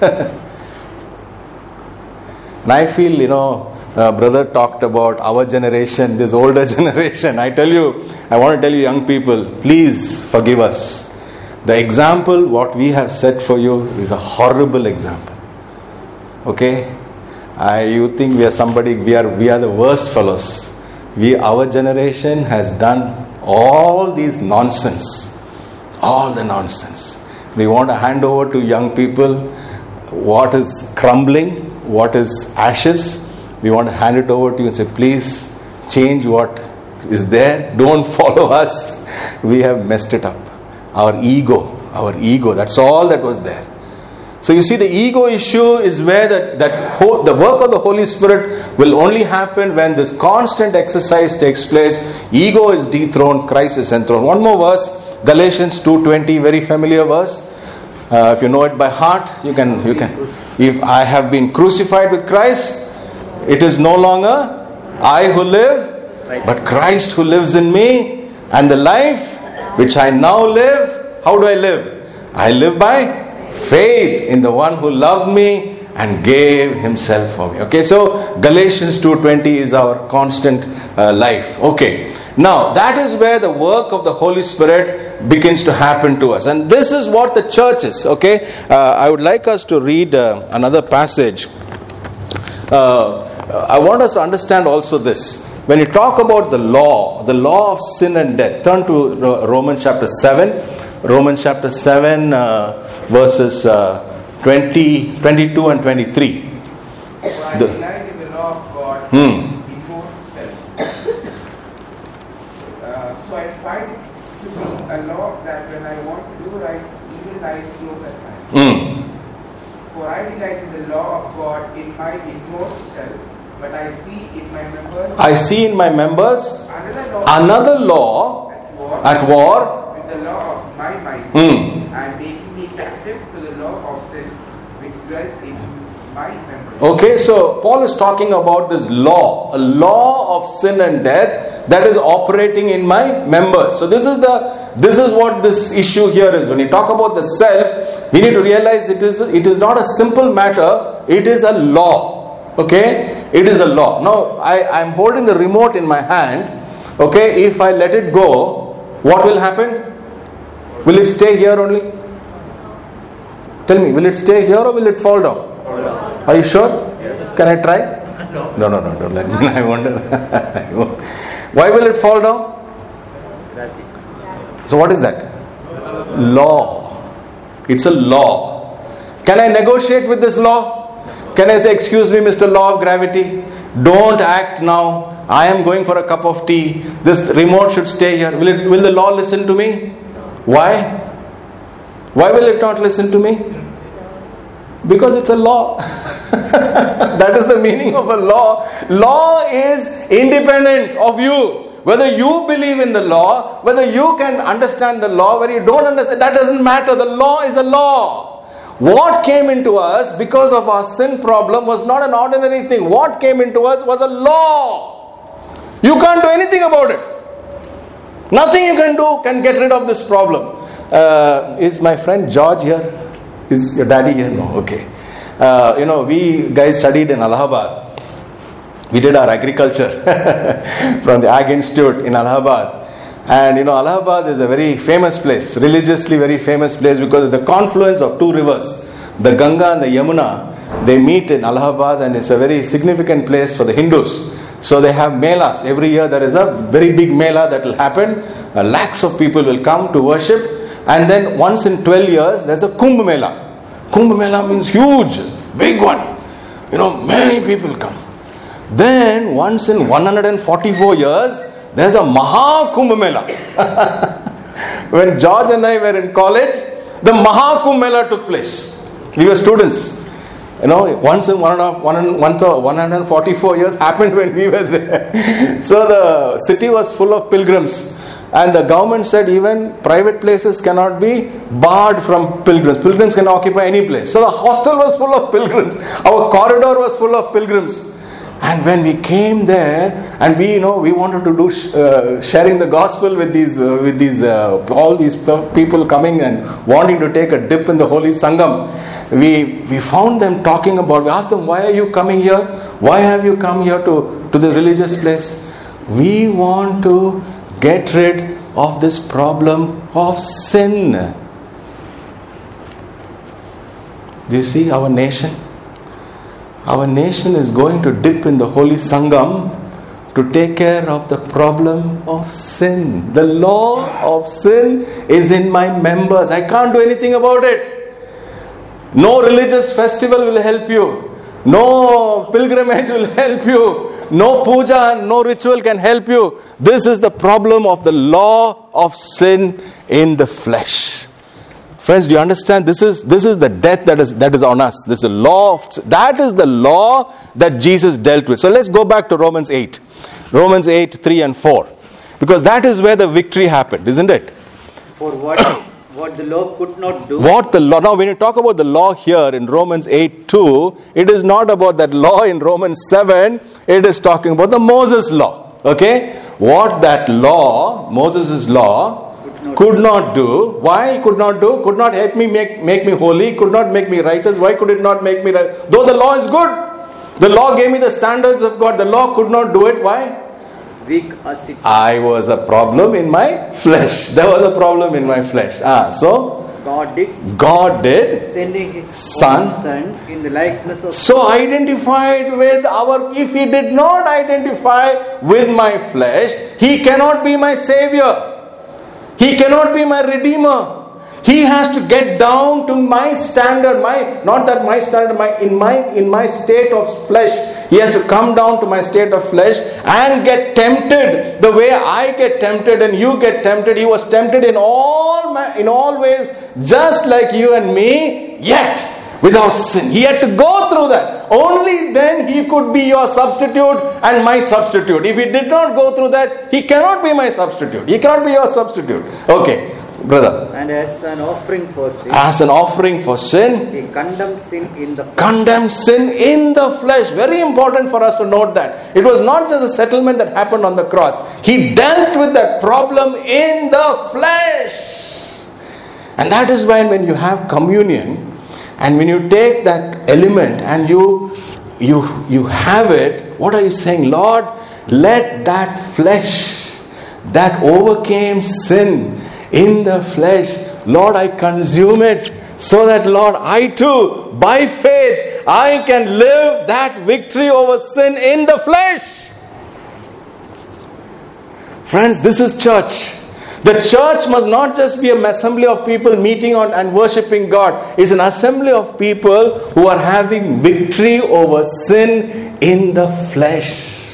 And I feel, you know, Uh, brother talked about our generation, this older generation. I tell you, I want to tell you young people, please forgive us. The example what we have set for you is a horrible example. Okay? I, you think we are somebody, we are we are the worst fellows. We, our generation has done all these nonsense. All the nonsense. We want to hand over to young people what is crumbling, what is ashes. We want to hand it over to you and say, please change what is there. Don't follow us. We have messed it up. Our ego, our ego, that's all that was there. So you see, the ego issue is where that, that whole, the work of the Holy Spirit will only happen when this constant exercise takes place. Ego is dethroned, Christ is enthroned. One more verse, Galatians two twenty, very familiar verse. Uh, if you know it by heart, you can, you can. If I have been crucified with Christ, it is no longer I who live, but Christ who lives in me. And the life which I now live, how do I live? I live by faith in the one who loved me and gave himself for me. Okay, so Galatians two twenty is our constant uh, life. Okay, now that is where the work of the Holy Spirit begins to happen to us, and this is what the church is. Okay, uh, I would like us to read uh, another passage. Uh, I want us to understand also this. When you talk about the law, the law of sin and death, turn to Romans chapter seven. Romans chapter seven, uh, verses uh, twenty, twenty-two and twenty-three. For I The- delight in the law of God Hmm. in most self. Uh, so I find it to be a law that when I want to do right, evil lies close at hand. Mm. For I delight in the law of God in my inmost self, but I see in my members I see in my members another law another law at war at war. with the law of my mind, Mm. and making me captive to the law of sin which dwells in my members. Okay, so Paul is talking about this law, a law of sin and death that is operating in my members. So this is the this is what this issue here is. When you talk about the self, we need to realize it is it is not a simple matter. It is a law. Okay, it is a law. Now I am holding the remote in my hand. Okay, if I let it go, what will happen? Will it stay here only? Tell me, will it stay here or will it fall down? Are you sure? Yes. Can I try? No. No, no, no, don't let me. I wonder. Why will it fall down? So what is that? Law. It's a law. Can I negotiate with this law? Can I say, excuse me, Mister Law of Gravity, don't act now. I am going for a cup of tea. This remote should stay here. Will it? Will the law listen to me? Why? Why will it not listen to me? Because it's a law. That is the meaning of a law. Law is independent of you. Whether you believe in the law, whether you can understand the law, whether you don't understand, that doesn't matter. The law is a law. What came into us because of our sin problem was not an ordinary thing. What came into us was a law. You can't do anything about it. Nothing you can do can get rid of this problem. Uh, is my friend George here? Is your daddy here? No. Okay. Uh, you know, we guys studied in Allahabad. We did our agriculture from the Ag Institute in Allahabad. And you know, Allahabad is a very famous place, religiously very famous place, because of the confluence of two rivers, the Ganga and the Yamuna. They meet in Allahabad, and it's a very significant place for the Hindus. So they have melas. Every year there is a very big mela that will happen. Uh, lakhs of people will come to worship. And then once in twelve years, there's a Kumbh Mela. Kumbh Mela means huge, big one. You know, many people come. Then once in one hundred forty-four years, there's a Maha Kumbh Mela. When George and I were in college, the Maha Kumbh Mela took place. We were students. You know, once in one and a half, one and one, one hundred forty-four years happened when we were there. So the city was full of pilgrims. And the government said even private places cannot be barred from pilgrims. Pilgrims can occupy any place. So the hostel was full of pilgrims. Our corridor was full of pilgrims. And when we came there, and we, you know, we wanted to do sh- uh, sharing the gospel with these, uh, with these, uh, all these people coming and wanting to take a dip in the holy Sangam. We we found them talking about. We asked them, why are you coming here? Why have you come here to to the religious place? We want to get rid of this problem of sin. Do you see our nation? our nation is going to dip in the Holy Sangam to take care of the problem of sin. The law of sin is in my members. I can't do anything about it. No religious festival will help you. No pilgrimage will help you. No puja, no ritual can help you. This is the problem of the law of sin in the flesh. Friends, do you understand? This is this is the death that is that is on us. This is the law of, that is the law that Jesus dealt with. So let's go back to Romans eight. Romans eight, three and four. Because that is where the victory happened, isn't it? For what what the law could not do. What the law, now when you talk about the law here in Romans eight, two, it is not about that law in Romans seven, it is talking about the Moses law. Okay? What that law, Moses' law, could not do. Why could not do? Could not help me make, make me holy, could not make me righteous. Why could it not make me righteous? Though the law is good. The law gave me the standards of God. The law could not do it. Why? Weak as it I was a problem in my flesh. There was a problem in my flesh. Ah, so God did. God did. Sending His Son. own Son in the likeness of. So identified with our, if He did not identify with my flesh, He cannot be my Savior. He cannot be my Redeemer. He has to get down to my standard, my not that my standard, my in my in my state of flesh. He has to come down to my state of flesh and get tempted the way I get tempted and you get tempted. He was tempted in all my, in all ways, just like you and me, yet without sin. He had to go through that. Only then He could be your substitute and my substitute. If He did not go through that, He cannot be my substitute. He cannot be your substitute. Okay, brother. And as an offering for sin. As an offering for sin. He condemned sin in the flesh. Condemned sin in the flesh. Very important for us to note that. It was not just a settlement that happened on the cross. He dealt with that problem in the flesh. And that is why when you have communion, and when you take that element and you you you have it, what are you saying? Lord, let that flesh that overcame sin in the flesh, Lord, I consume it, so that, Lord, I too, by faith, I can live that victory over sin in the flesh. Friends, this is church. The church must not just be an assembly of people meeting on and worshipping God. It's an assembly of people who are having victory over sin in the flesh.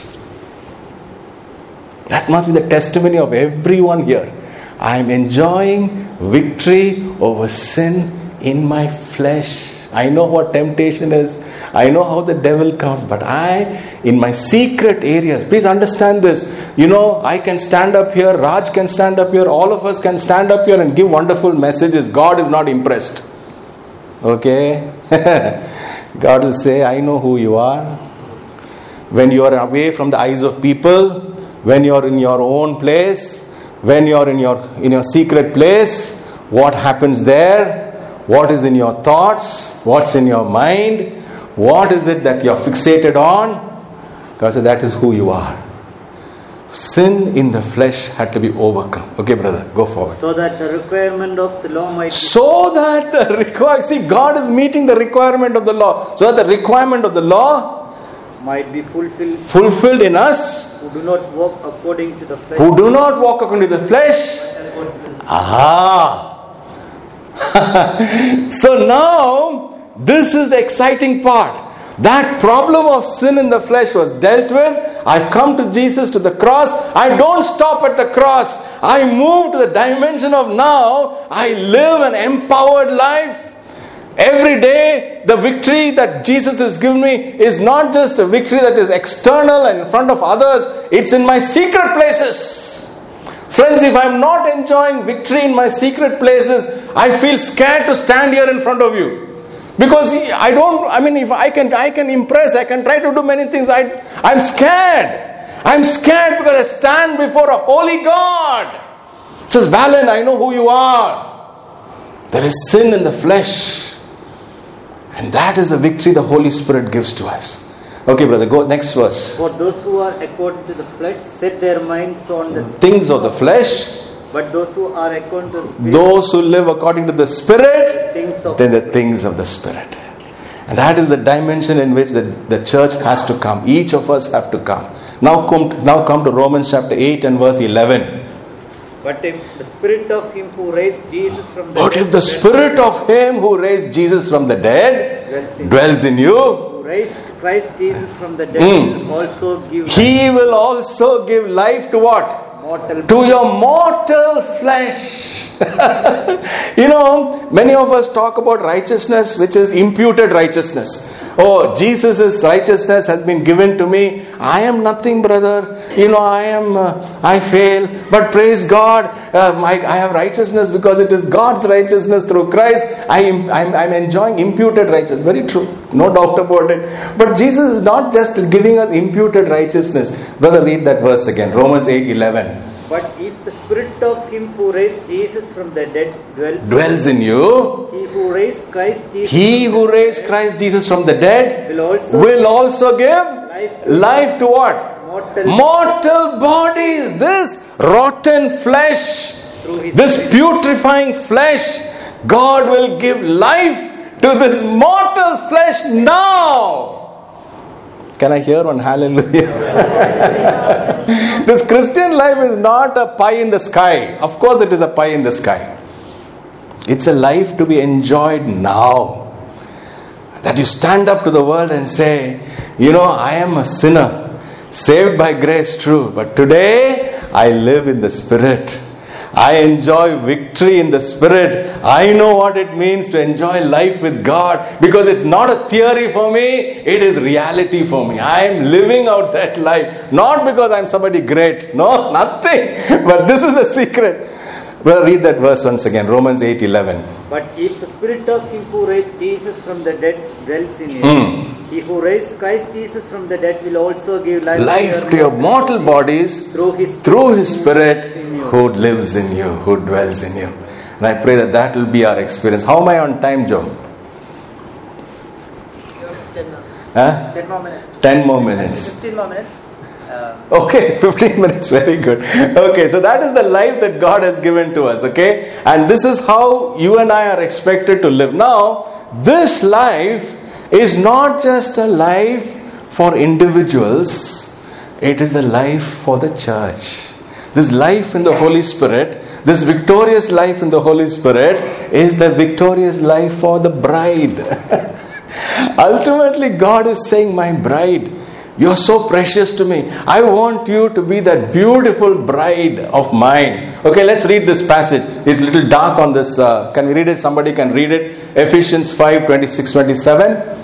That must be the testimony of everyone here. I am enjoying victory over sin in my flesh. I know what temptation is. I know how the devil comes, but I, in my secret areas, please understand this. You know, I can stand up here, Raj can stand up here, all of us can stand up here and give wonderful messages. God is not impressed. Okay? God will say, I know who you are. When you are away from the eyes of people, when you are in your own place, when you are in your in your secret place, what happens there? What is in your thoughts? What's in your mind? What is it that you are fixated on? God said, that is who you are. Sin in the flesh had to be overcome. Okay, brother, go forward. So that the requirement of the law might be... So that the requirement... See, God is meeting the requirement of the law. So that the requirement of the law might be fulfilled. Fulfilled in us. Who do not walk according to the flesh. Who do not walk according to the flesh. Aha. So now, this is the exciting part. That problem of sin in the flesh was dealt with. I come to Jesus, to the cross. I don't stop at the cross. I move to the dimension of now. I live an empowered life. Every day, the victory that Jesus has given me is not just a victory that is external and in front of others. It's in my secret places. Friends, if I'm not enjoying victory in my secret places, I feel scared to stand here in front of you. Because I don't, I mean, if I can I can impress, I can try to do many things, I, I'm scared. I'm scared because I stand before a holy God. It says, Valen, I know who you are. There is sin in the flesh. And that is the victory the Holy Spirit gives to us. Okay, brother, go next verse. For those who are according to the flesh set their minds on the things of the flesh. But those who are according to the Spirit, those who live according to the Spirit, the things of then the things of the Spirit. And that is the dimension in which the, the church has to come. Each of us have to come. Now come, now come to Romans chapter eight and verse eleven. But if the spirit of him who raised Jesus from the But dead if the spirit of him who raised Jesus from the dead dwells in, dwells in you, who raised Christ Jesus from the dead Mm. will also give he will also give life to what? mortal To your mortal flesh. You know, many of us talk about righteousness, which is imputed righteousness. Oh, Jesus' righteousness has been given to me. I am nothing, brother. You know, I am, uh, I fail. But praise God, uh, my, I have righteousness because it is God's righteousness through Christ. I am, I'm, I'm enjoying imputed righteousness. Very true. No doubt about it. But Jesus is not just giving us imputed righteousness. Brother, read that verse again. Romans eight eleven. But if the spirit of him who raised Jesus from the dead dwells, Dwells in you. he who raised Christ Jesus He who raised Christ Jesus from the dead will also will also give life to life to what? mortal Mortal bodies. This rotten flesh, through his this putrefying flesh, God will give life to this mortal flesh now. Can I hear one hallelujah? This Christian life is not a pie in the sky. Of course it is a pie in the sky. It's a life to be enjoyed now. That you stand up to the world and say, you know, I am a sinner, saved by grace, true. But today, I live in the Spirit. I enjoy victory in the Spirit. I know what it means to enjoy life with God, because it's not a theory for me, it is reality for me. I am living out that life. Not because I'm somebody great. No, nothing. But this is the secret. Well, read that verse once again. Romans eight eleven. But if the spirit of him who raised Jesus from the dead dwells in you, Mm. he who raised Christ Jesus from the dead will also give life, Life to your mortal bodies through his through His Spirit who lives in you, who dwells in you. And I pray that that will be our experience. How am I on time, Joe? Huh? ten more minutes. Ten more minutes. fifteen more minutes. Uh, Okay, fifteen minutes, very good. Okay, so that is the life that God has given to us, okay? And this is how you and I are expected to live. Now, this life is not just a life for individuals, it is a life for the church. This life in the Holy Spirit, this victorious life in the Holy Spirit is the victorious life for the bride. Ultimately, God is saying, my bride, you're so precious to me. I want you to be that beautiful bride of mine. Okay, let's read this passage. It's a little dark on this. Uh, can we read it? Somebody can read it. Ephesians five twenty-six twenty-seven. That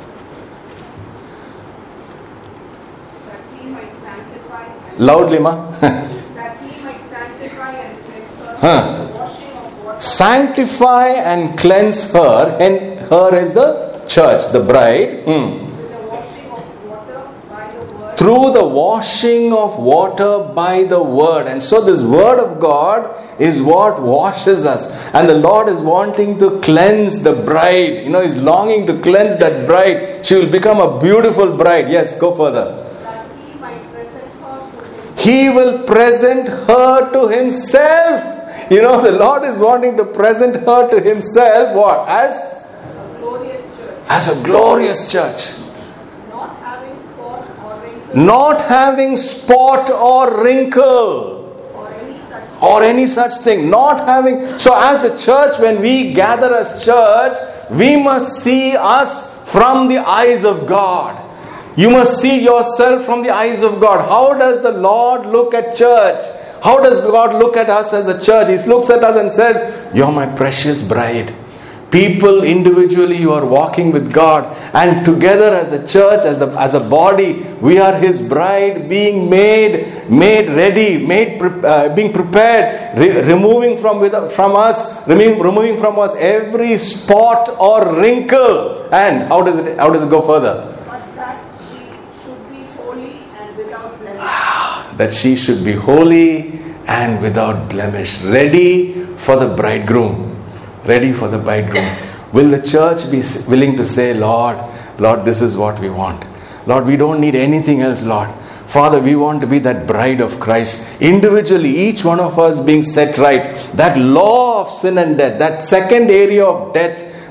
he might sanctify and Loudly, ma. that he might sanctify and cleanse her Huh. with the washing of water Sanctify and cleanse her. And her is the church, the bride. Hmm. with the washing of water by the word, Through the washing of water by the word. And so this word of God is what washes us. And the Lord is wanting to cleanse the bride. You know, He's longing to cleanse that bride. She will become a beautiful bride. Yes, go further. that he might present her to himself He will present her to Himself. You know, the Lord is wanting to present her to Himself. What? As? a glorious church, As a glorious church. not having spot or wrinkle Not having spot or wrinkle. or any such Or any such thing. Not having. So as a church, when we gather as church, we must see us from the eyes of God. You must see yourself from the eyes of God. How does the Lord look at church? How does God look at us as a church? He looks at us and says, you're my precious bride. People individually, you are walking with God, and together as the church, as the as a body, we are His bride, being made made ready, made pre- uh, being prepared, re- removing from with, from us, removing, removing from us every spot or wrinkle. And how does it how does it go further? but that she should be holy and without blemish. That she should be holy and without blemish, ready for the bridegroom. Ready for the bridegroom. Will the church be willing to say, Lord, Lord, this is what we want. Lord, we don't need anything else, Lord. Father, we want to be that bride of Christ. Individually, each one of us being set right. That law of sin and death, that second area of death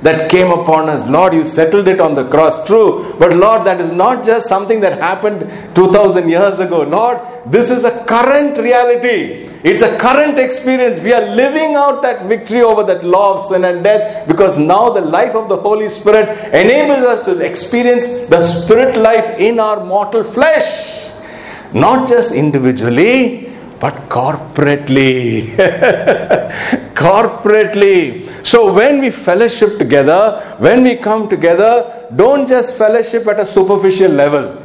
that came upon us. Lord, you settled it on the cross. True. But Lord, that is not just something that happened two thousand years ago. Lord, this is a current reality. It's a current experience. We are living out that victory over that law of sin and death, because now the life of the Holy Spirit enables us to experience the Spirit life in our mortal flesh. Not just individually, but corporately. Corporately. So when we fellowship together, when we come together, don't just fellowship at a superficial level.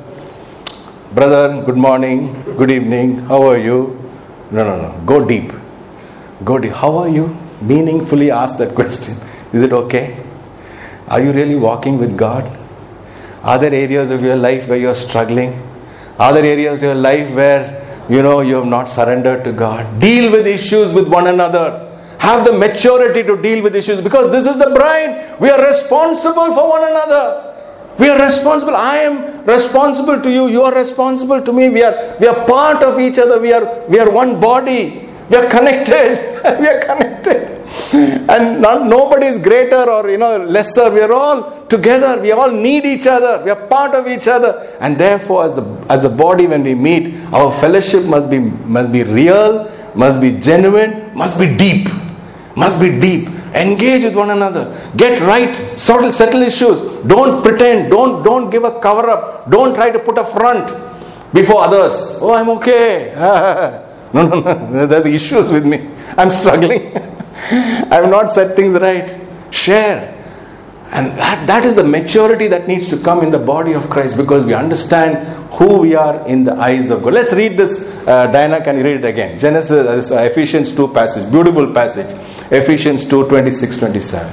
Brother, good morning, good evening, how are you? No, no, no. Go deep. Go deep. How are you? Meaningfully ask that question. Is it okay? Are you really walking with God? Are there areas of your life where you're struggling? Are there areas of your life where, you know, you have not surrendered to God? Deal with issues with one another. Have the maturity to deal with issues, because this is the bride. We are responsible for one another. We are responsible. I am responsible to you. You are responsible to me. We are we are part of each other. We are we are one body. We are connected. We are connected. And not, nobody is greater or, you know, lesser. We are all together. We all need each other. We are part of each other. And therefore, as the as the body, when we meet, our fellowship must be must be real, must be genuine, must be deep, must be deep. Engage with one another. Get right. Settle, settle issues. Don't pretend. Don't don't give a cover up. Don't try to put a front before others. Oh, I'm okay. No, no, no. There's issues with me. I'm struggling. I've not said things right. Share. And that, that is the maturity that needs to come in the body of Christ, because we understand who we are in the eyes of God. Let's read this. Uh, Diana, can you read it again? Genesis, uh, Ephesians two passage. Beautiful passage. Ephesians two, twenty-six, twenty-seven.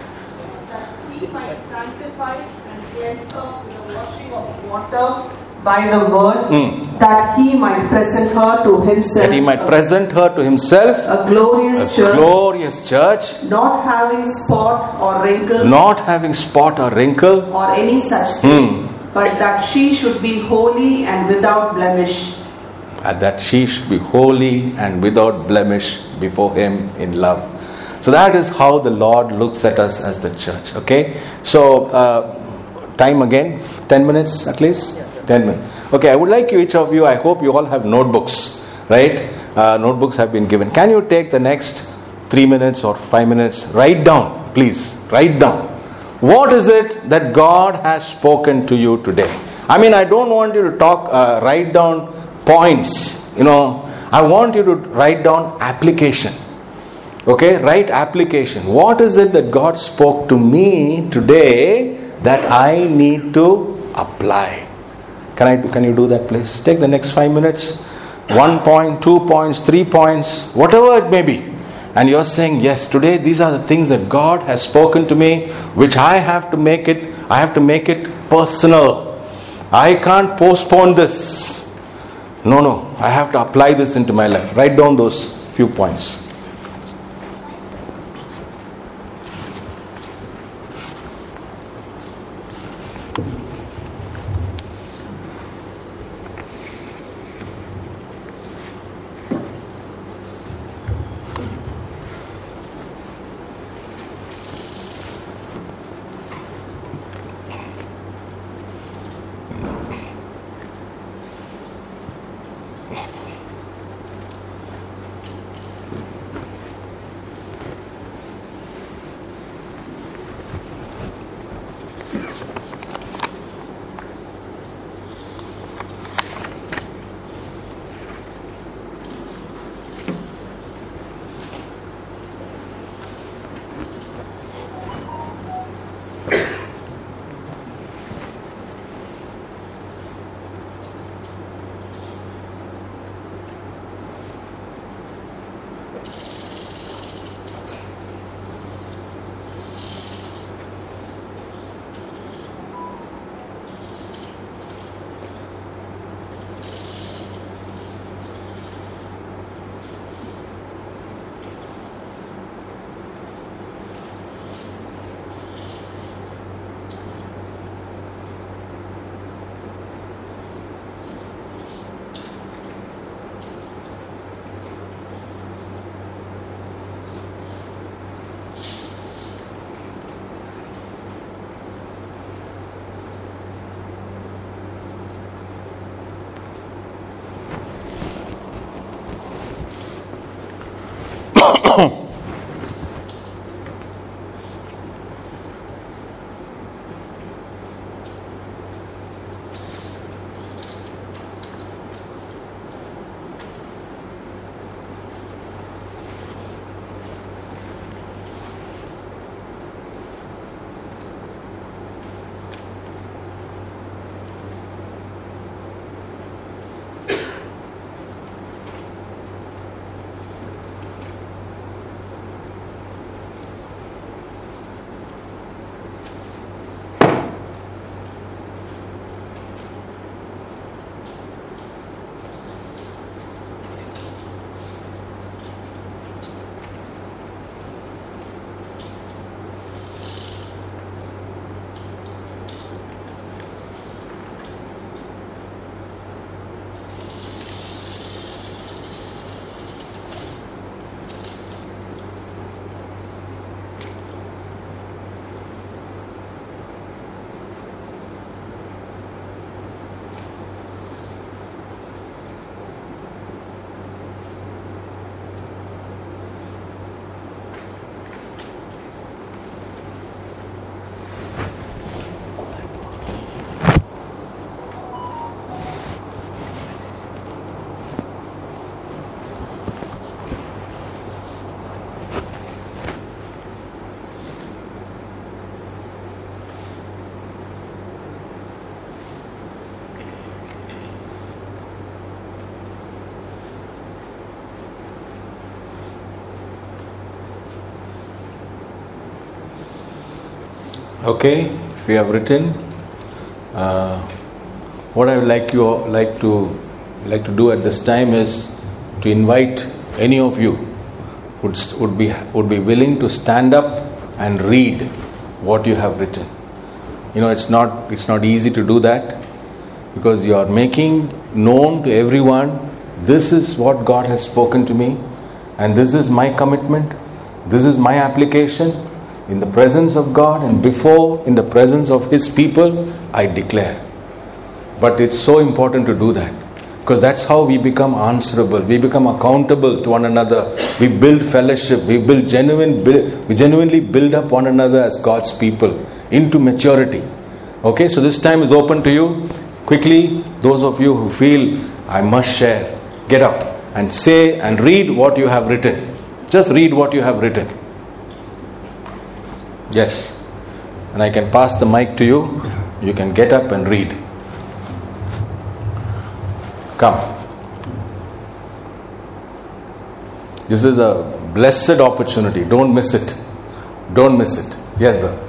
That he might sanctify and cleanse her with the washing of water by the word, Mm. that he might present her to himself. That he might present her to himself a glorious a church, glorious church, not having spot or wrinkle, not having spot or wrinkle, or any such thing, but that she should be holy and without blemish. and that she should be holy and without blemish before him in love. So that is how the Lord looks at us as the church. Okay, so uh, time again, ten minutes at least. ten minutes. Okay, I would like you, each of you, I hope you all have notebooks, right? Uh, notebooks have been given. Can you take the next three minutes or five minutes? Write down, please. Write down. What is it that God has spoken to you today? I mean, I don't want you to talk, uh, write down points. You know, I want you to write down application. Okay, write application. What is it that God spoke to me today that I need to apply? Can I? Can you do that, please? Take the next five minutes. One point, two points, three points, whatever it may be. And you're saying, yes, today these are the things that God has spoken to me, which I have to make it, I have to make it personal. I can't postpone this. No, no, I have to apply this into my life. Write down those few points. Okay, if you have written, uh, what I would like you like to like to do at this time is to invite any of you would would be would be willing to stand up and read what you have written. You know, it's not it's not easy to do that because you are making known to everyone, this is what God has spoken to me, and this is my commitment, this is my application. In the presence of God and before, in the presence of His people, I declare. But it's so important to do that because that's how we become answerable. We become accountable to one another. We build fellowship. We build genuine. We genuinely build up one another as God's people into maturity. Okay, so this time is open to you. Quickly, those of you who feel I must share, get up and say and read what you have written. Just read what you have written. Yes, and I can pass the mic to you. You can get up and read. Come. This is a blessed opportunity. Don't miss it. Don't miss it. Yes, brother.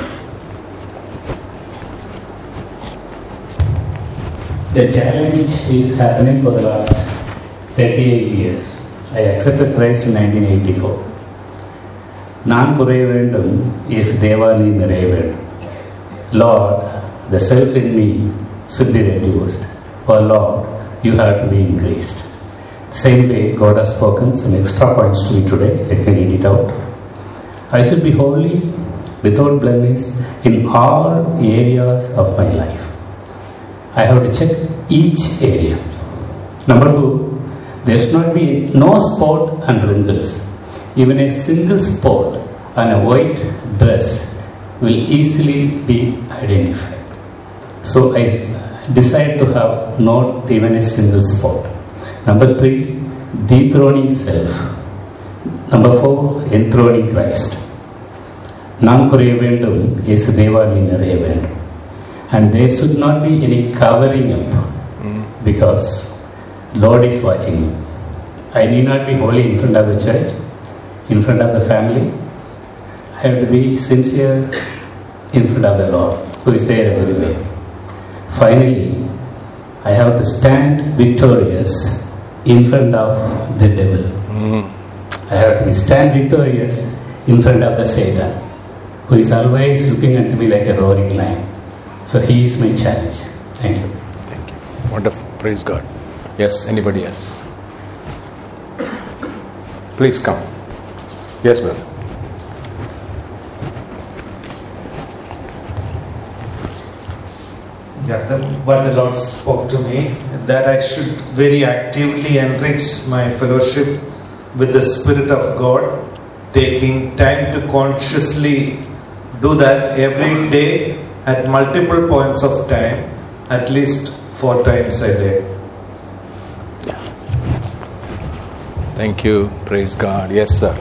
The challenge is happening for the last thirty-eight years. I accepted Christ in nineteen eighty-four. நான் குறைய வேண்டும், இயேசு தேவா நீ நிறைய வேண்டும். Lord, the self in me should be reduced. Or Lord, you have to be increased. Same way God has spoken some extra points to me today. Let me read it out. I should be holy, without blemish, in all areas of my life. I have to check each area. Number two, there should not be no spot and wrinkles. Even a single spot on a white dress will easily be identified. So I decide to have not even a single spot. Number three, dethroning self. Number four, enthroning Christ. நான் குறைய வேண்டும், இயேசு தேவா நீ நிறைய வேண்டும். And there should not be any covering up because Lord is watching me. I need not be holy in front of the church, in front of the family. I have to be sincere in front of the Lord, who is there everywhere. Finally, I have to stand victorious in front of the devil. Mm. I have to be stand victorious in front of the Satan, who is always looking at me like a roaring lion. So he is my challenge. Thank you. Thank you. Wonderful. Praise God. Yes, anybody else? Please come. Yes, brother. Yeah, the, what the Lord spoke to me, that I should very actively enrich my fellowship with the Spirit of God, taking time to consciously do that every day at multiple points of time, at least four times a day. Yeah. Thank you. Praise God. Yes, sir.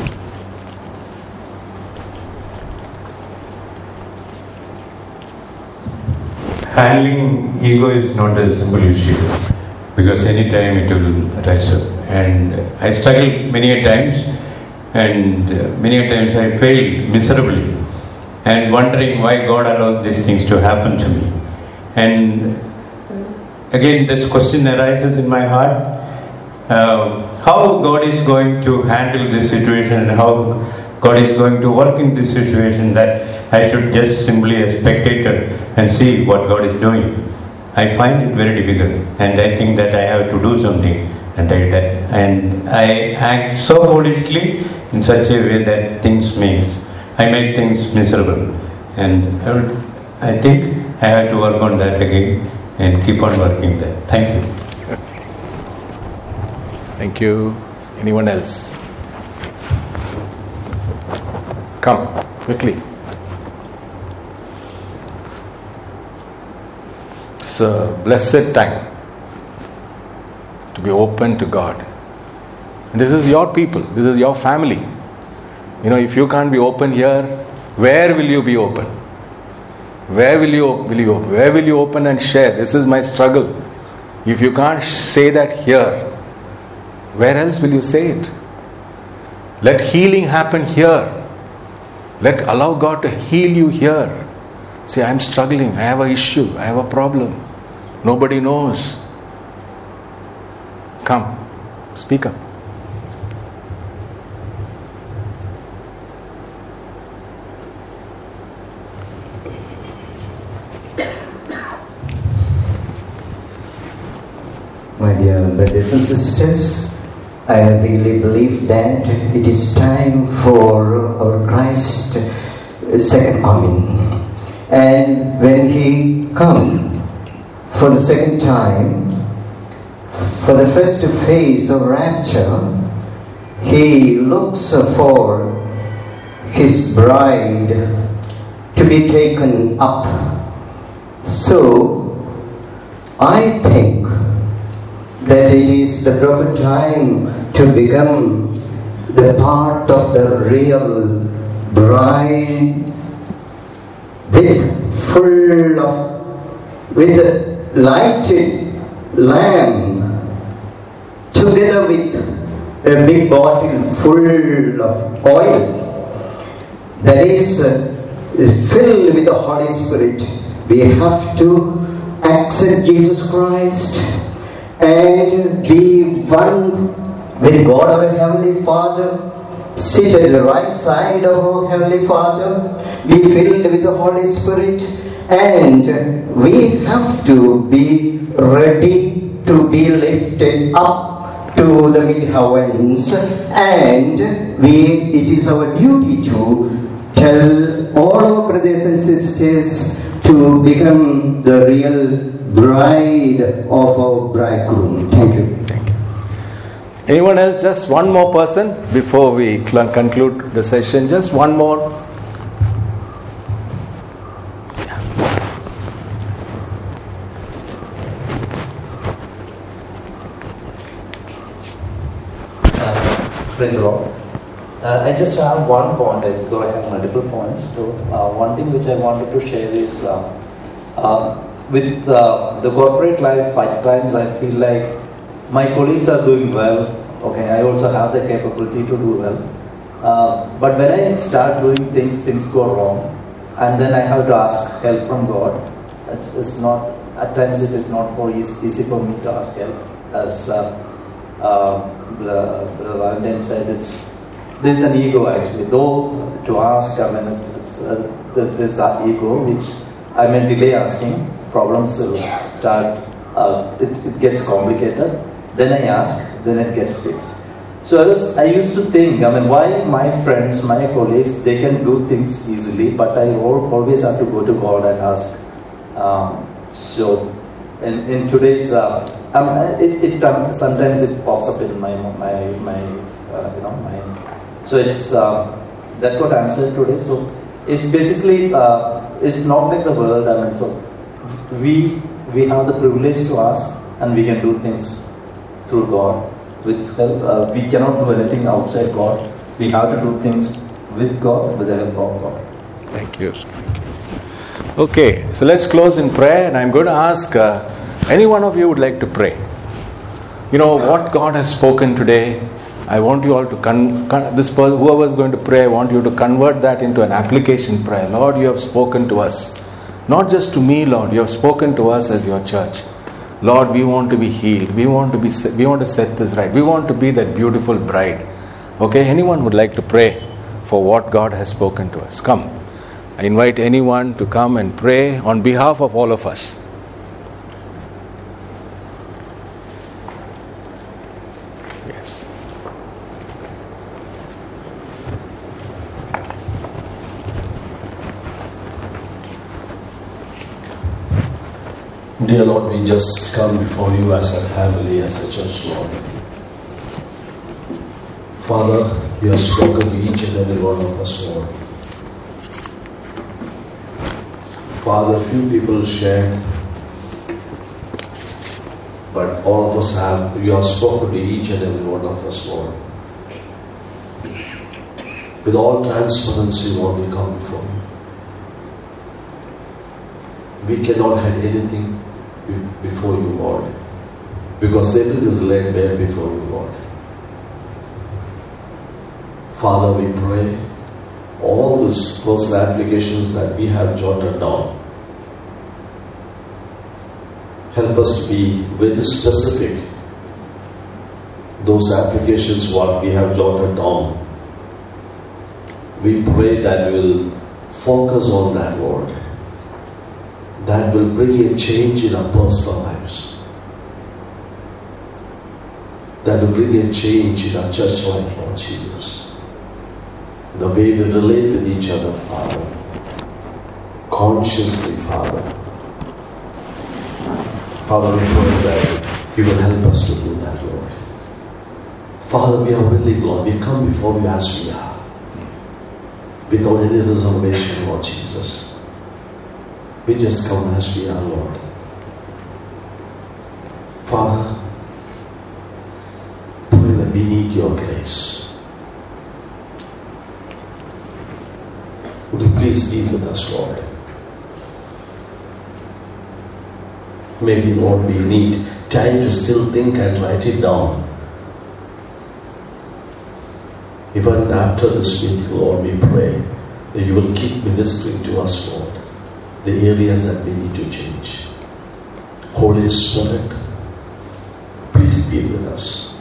Handling ego is not a simple issue, because any time it will rise up. And I struggled many a times, and many a times I failed miserably, and wondering why God allows these things to happen to me. And again, this question arises in my heart: uh, how God is going to handle this situation, and how God is going to work in this situation, that I should just simply a spectator and see what God is doing. I find it very difficult, and I think that I have to do something, and I and I act so foolishly in such a way that things makes I make things miserable, and I, would, I think I have to work on that again and keep on working there. Thank you. Thank you. Anyone else? Come quickly. It's a blessed time to be open to God. And this is your people. This is your family. You know, if you can't be open here, where will you be open? Where will you will you open? Where will you open and share? This is my struggle. If you can't say that here, where else will you say it? Let healing happen here. Let allow God to heal you here. Say, I'm struggling. I have an issue. I have a problem. Nobody knows. Come, speak up. My dear brothers and sisters, I really believe that it is time for our Christ's second coming. And when He comes for the second time, for the first phase of rapture, He looks for His bride to be taken up. So, I think that it is the proper time to become the part of the real bride, with full of, with a lighted lamp, together with a big bottle full of oil that is uh, filled with the Holy Spirit. We have to accept Jesus Christ and be one with God our Heavenly Father, sit at the right side of our Heavenly Father, be filled with the Holy Spirit, and we have to be ready to be lifted up to the mid-heavens, and we, it is our duty to tell all our brothers and sisters to become the real bride of our bridegroom. Thank you. Thank you. Anyone else? Just one more person before we cl- conclude the session. Just one more. Uh, praise the Lord. Uh, I just have one point, though I have multiple points. So, uh, one thing which I wanted to share is uh, uh, with uh, the corporate life, at times I feel like my colleagues are doing well. Okay, I also have the capability to do well. Uh, but when I start doing things, things go wrong, and then I have to ask help from God. It's, it's not. At times, it is not for easy, easy for me to ask help. As uh, uh, the, the Valentine said, it's there's an ego actually. Though to ask, I mean, it's, it's uh, there's an ego which I may delay asking. Problems will start. Uh, it, it gets complicated. Then I ask. Then it gets fixed. So I, was, I used to think, I mean, why my friends, my colleagues, they can do things easily, but I always have to go to God and ask. Um, so, in, in today's, uh, um, it, it um, sometimes it pops up in my my my uh, you know mind. So it's uh, that got answered today. So it's basically uh, it's not like the world. I mean, so we we have the privilege to ask, and we can do things through God with help. Uh, we cannot do anything outside God. We have to do things with God, with the help of God. Thank you. Okay, so let's close in prayer, and I'm going to ask uh, any one of you would like to pray. You know what God has spoken today. I want you all to con- con- this person, whoever is going to pray, I want you to convert that into an application prayer. Lord, you have spoken to us, not just to me, Lord. You have spoken to us as your church. Lord, we want to be healed. We want to be. We want to set this right. We want to be that beautiful bride. Okay, anyone would like to pray for what God has spoken to us? Come. I invite anyone to come and pray on behalf of all of us. Yes. Dear Lord, we just come before you as a family, as a church, Lord. Father, you have spoken to each and every one of us, Lord. Father, few people shared, but all of us have, you have spoken to each and every one of us, Lord. With all transparency, Lord, we come before you. We cannot hide anything before you, Lord, because everything is laid bare before you, Lord. Father, we pray all these personal applications that we have jotted down, help us to be very specific. Those applications, what we have jotted down, we pray that we will focus on that, Lord. That will bring a change in our personal lives. That will bring a change in our church life, Lord Jesus. The way we relate with each other, Father. Consciously, Father. Father, we pray that you will help us to do that, Lord. Father, we are willing, Lord. We come before you as we are. Without any reservation, Lord Jesus. We just come as we are, Lord. Father, pray that we need your grace. Would you please be with us, Lord? Maybe, Lord, we need time to still think and write it down. Even after this meeting, Lord, we pray that you will keep ministering to us, Lord, the areas that we need to change. Holy Spirit, please be with us.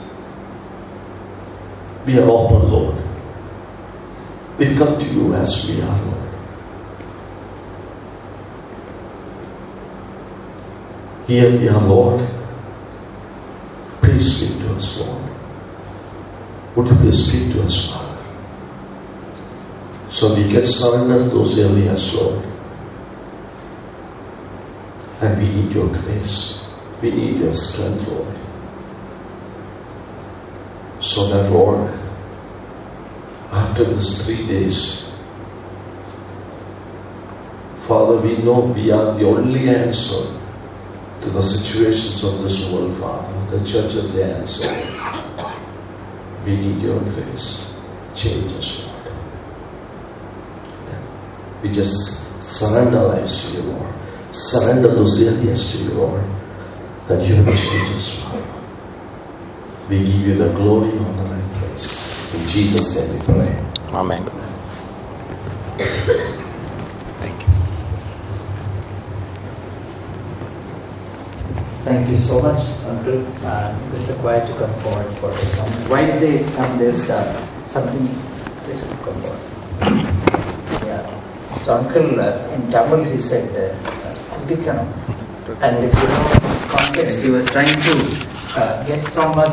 We are open, Lord. We come to you as we are, Lord. Here we are, Lord. Please speak to us, Lord. Would you please speak to us, Father? So we can surrender those areas, Lord. And we need your grace. We need your strength, Lord. So that, Lord, after these three days, Father, we know we are the only answer to the situations of this world, Father. The church is the answer. We need your grace. Change us, Lord. We just surrender our lives to you, Lord. Surrender those areas to you, Lord, that you will change us, Father. We give you the glory, honor, and praise. In Jesus' name we pray. Amen. Thank you. Thank you so much, Uncle. Uh, Mister Choir to come forward for the song. While they come, there's uh, something. Please come forward. Yeah. So, Uncle, uh, in Tamil, he said, uh, and if you know context, he was trying to uh, get from us